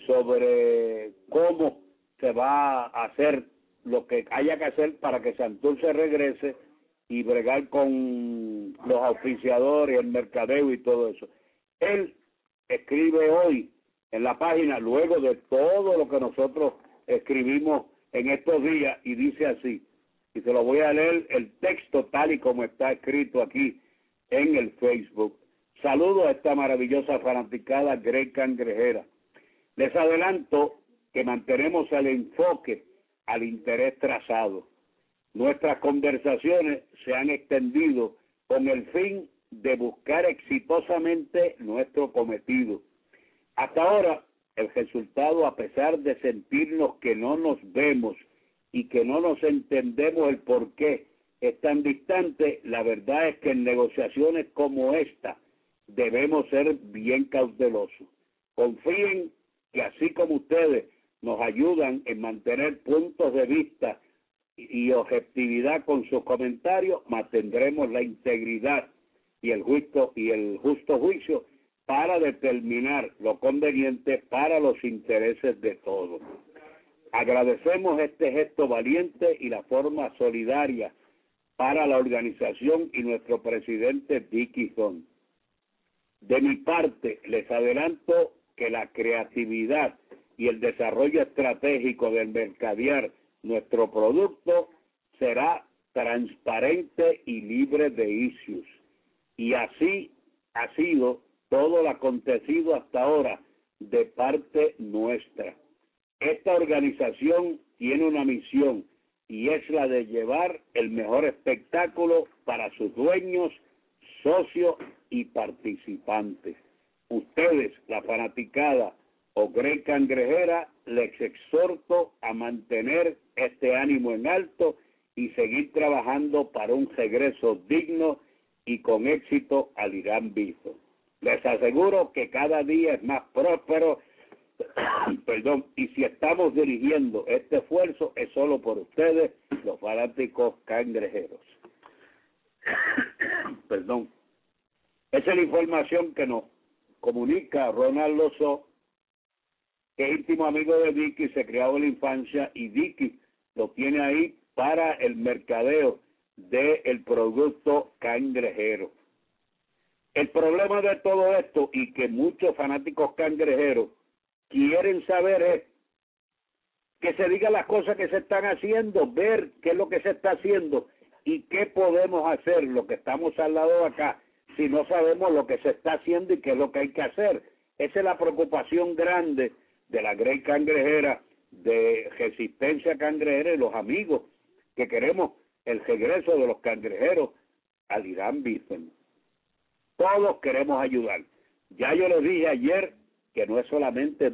sobre cómo se va a hacer lo que haya que hacer para que Santurce regrese y bregar con los auspiciadores, el mercadeo y todo eso. Él escribe hoy en la página, luego de todo lo que nosotros escribimos en estos días, y dice así, y se lo voy a leer el texto tal y como está escrito aquí en el Facebook. Saludos a esta maravillosa fanaticada Grey Cangrejera. Les adelanto que mantenemos el enfoque al interés trazado. Nuestras conversaciones se han extendido con el fin de buscar exitosamente nuestro cometido. Hasta ahora, el resultado, a pesar de sentirnos que no nos vemos y que no nos entendemos el por qué es tan distante, la verdad es que en negociaciones como esta debemos ser bien cautelosos. Confíen que así como ustedes nos ayudan en mantener puntos de vista y objetividad con sus comentarios, mantendremos la integridad y el justo juicio para determinar lo conveniente para los intereses de todos. Agradecemos este gesto valiente y la forma solidaria para la organización y nuestro presidente Dickinson. De mi parte, les adelanto que la creatividad y el desarrollo estratégico del mercadear nuestro producto será transparente y libre de issues. Y así ha sido todo lo acontecido hasta ahora de parte nuestra. Esta organización tiene una misión y es la de llevar el mejor espectáculo para sus dueños, socios y participantes. Ustedes, la fanaticada o Grey Cangrejera, les exhorto a mantener este ánimo en alto y seguir trabajando para un regreso digno y con éxito al Irán Bison. Les aseguro que cada día es más próspero, y si estamos dirigiendo este esfuerzo es solo por ustedes, los fanáticos cangrejeros. Esa es la información que nos comunica Ronald Lozó, que es íntimo amigo de Dicky, se crió en la infancia y Dicky lo tiene ahí para el mercadeo del producto cangrejero. El problema de todo esto y que muchos fanáticos cangrejeros quieren saber es que se digan las cosas que se están haciendo, ver qué es lo que se está haciendo y qué podemos hacer, lo que estamos al lado de acá, si no sabemos lo que se está haciendo y qué es lo que hay que hacer. Esa es la preocupación grande de la Grey Cangrejera, de Resistencia Cangrejera y los amigos que queremos el regreso de los cangrejeros al Irán Bison. Todos queremos ayudar. Ya yo les dije ayer que no es solamente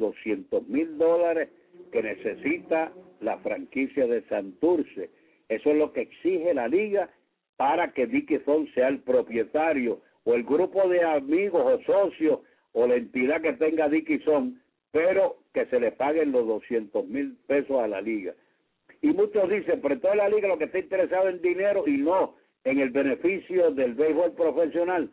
$200,000 que necesita la franquicia de Santurce. Eso es lo que exige la liga para que Dicky Son sea el propietario o el grupo de amigos o socios o la entidad que tenga Dicky Son, pero que se le paguen los $200,000 a la liga. Y muchos dicen, pero toda la liga lo que está interesado en dinero y no en el beneficio del béisbol profesional.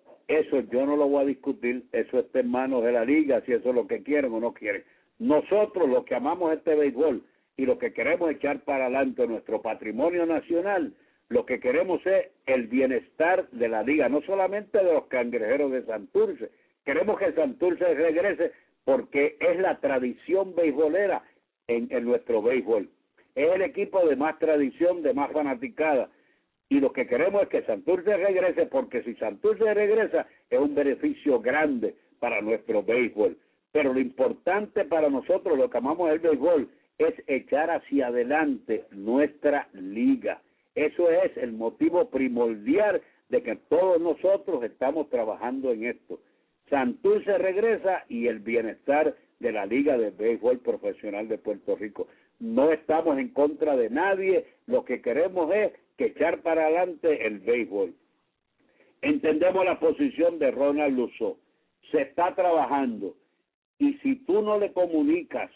Eso yo no lo voy a discutir, eso está en manos de la liga, si eso es lo que quieren o no quieren. Nosotros, los que amamos este béisbol y los que queremos echar para adelante nuestro patrimonio nacional, lo que queremos es el bienestar de la liga, no solamente de los cangrejeros de Santurce. Queremos que Santurce regrese porque es la tradición beisbolera en nuestro béisbol. Es el equipo de más tradición, de más fanaticada. Y lo que queremos es que Santurce regrese, porque si Santurce regresa es un beneficio grande para nuestro béisbol. Pero lo importante para nosotros, lo que amamos el béisbol, es echar hacia adelante nuestra liga. Eso es el motivo primordial de que todos nosotros estamos trabajando en esto. Santurce regresa y el bienestar de la Liga de Béisbol Profesional de Puerto Rico. No estamos en contra de nadie, lo que queremos es que echar para adelante el béisbol. Entendemos la posición de Ronald Lozó, se está trabajando, y si tú no le comunicas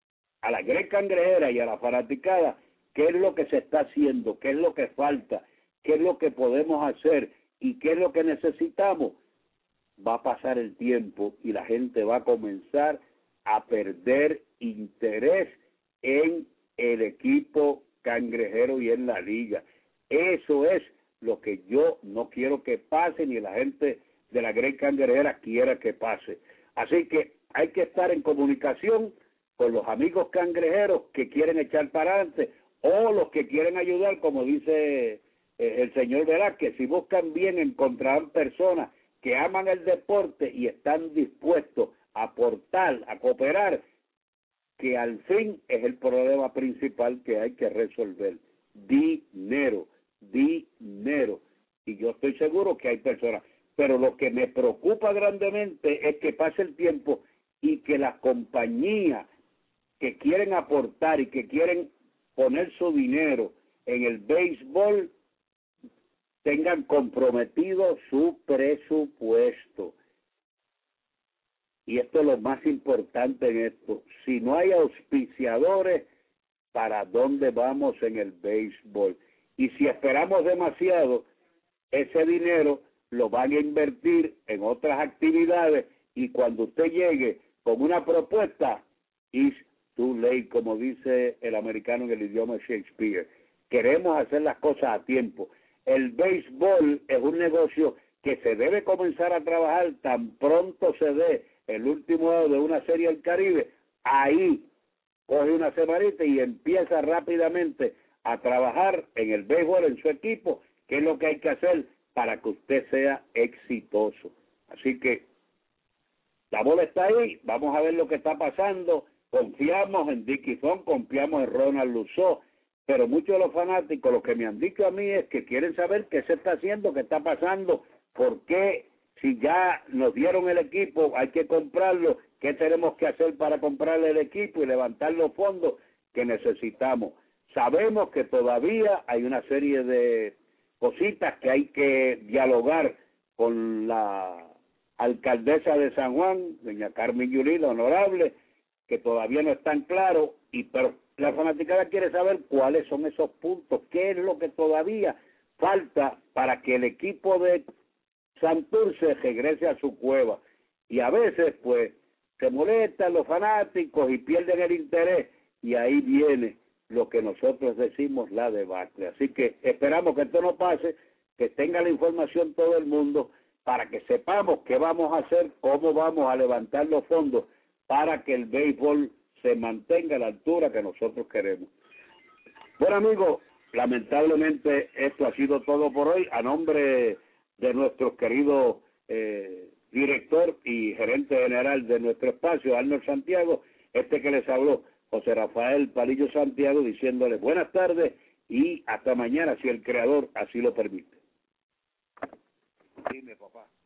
a la Grey Cangrejera y a la fanaticada qué es lo que se está haciendo, qué es lo que falta, qué es lo que podemos hacer y qué es lo que necesitamos, va a pasar el tiempo y la gente va a comenzar a perder interés en el equipo cangrejero y en la liga. Eso es lo que yo no quiero que pase, ni la gente de la Grey Cangrejera quiera que pase. Así que hay que estar en comunicación con los amigos cangrejeros que quieren echar para adelante o los que quieren ayudar, como dice el señor Velázquez. Si buscan bien, encontrarán personas que aman el deporte y están dispuestos a aportar, a cooperar, que al fin es el problema principal que hay que resolver. Dinero. Y yo estoy seguro que hay personas, pero lo que me preocupa grandemente es que pase el tiempo y que las compañías que quieren aportar y que quieren poner su dinero en el béisbol tengan comprometido su presupuesto. Y esto es lo más importante en esto. Si no hay auspiciadores, ¿para dónde vamos en el béisbol? Y si esperamos demasiado, ese dinero lo van a invertir en otras actividades y cuando usted llegue con una propuesta, it's too late, como dice el americano en el idioma Shakespeare. Queremos hacer las cosas a tiempo. El béisbol es un negocio que se debe comenzar a trabajar tan pronto se dé el último de una serie del Caribe. Ahí coge una semanita y empieza rápidamente a trabajar en el béisbol, en su equipo, que es lo que hay que hacer para que usted sea exitoso. Así que la bola está ahí, vamos a ver lo que está pasando. Confiamos en Dicky Son, confiamos en Ronald Lozó, pero muchos de los fanáticos lo que me han dicho a mí es que quieren saber qué se está haciendo, qué está pasando, por qué, si ya nos dieron el equipo, hay que comprarlo, qué tenemos que hacer para comprarle el equipo y levantar los fondos que necesitamos. Sabemos que todavía hay una serie de cositas que hay que dialogar con la alcaldesa de San Juan, doña Carmen Yulín, honorable, que todavía no están claros, pero la fanaticada quiere saber cuáles son esos puntos, qué es lo que todavía falta para que el equipo de Santurce regrese a su cueva. Y a veces, pues, se molestan los fanáticos y pierden el interés, y ahí viene lo que nosotros decimos la debacle. Así que esperamos que esto no pase, que tenga la información todo el mundo, para que sepamos qué vamos a hacer, cómo vamos a levantar los fondos para que el béisbol se mantenga a la altura que nosotros queremos. Bueno, amigos, lamentablemente esto ha sido todo por hoy. A nombre de nuestro querido director y gerente general de nuestro espacio, Arnold Santiago, que les habló, José Rafael Palillo Santiago, diciéndole buenas tardes y hasta mañana, si el Creador así lo permite. Dime, papá.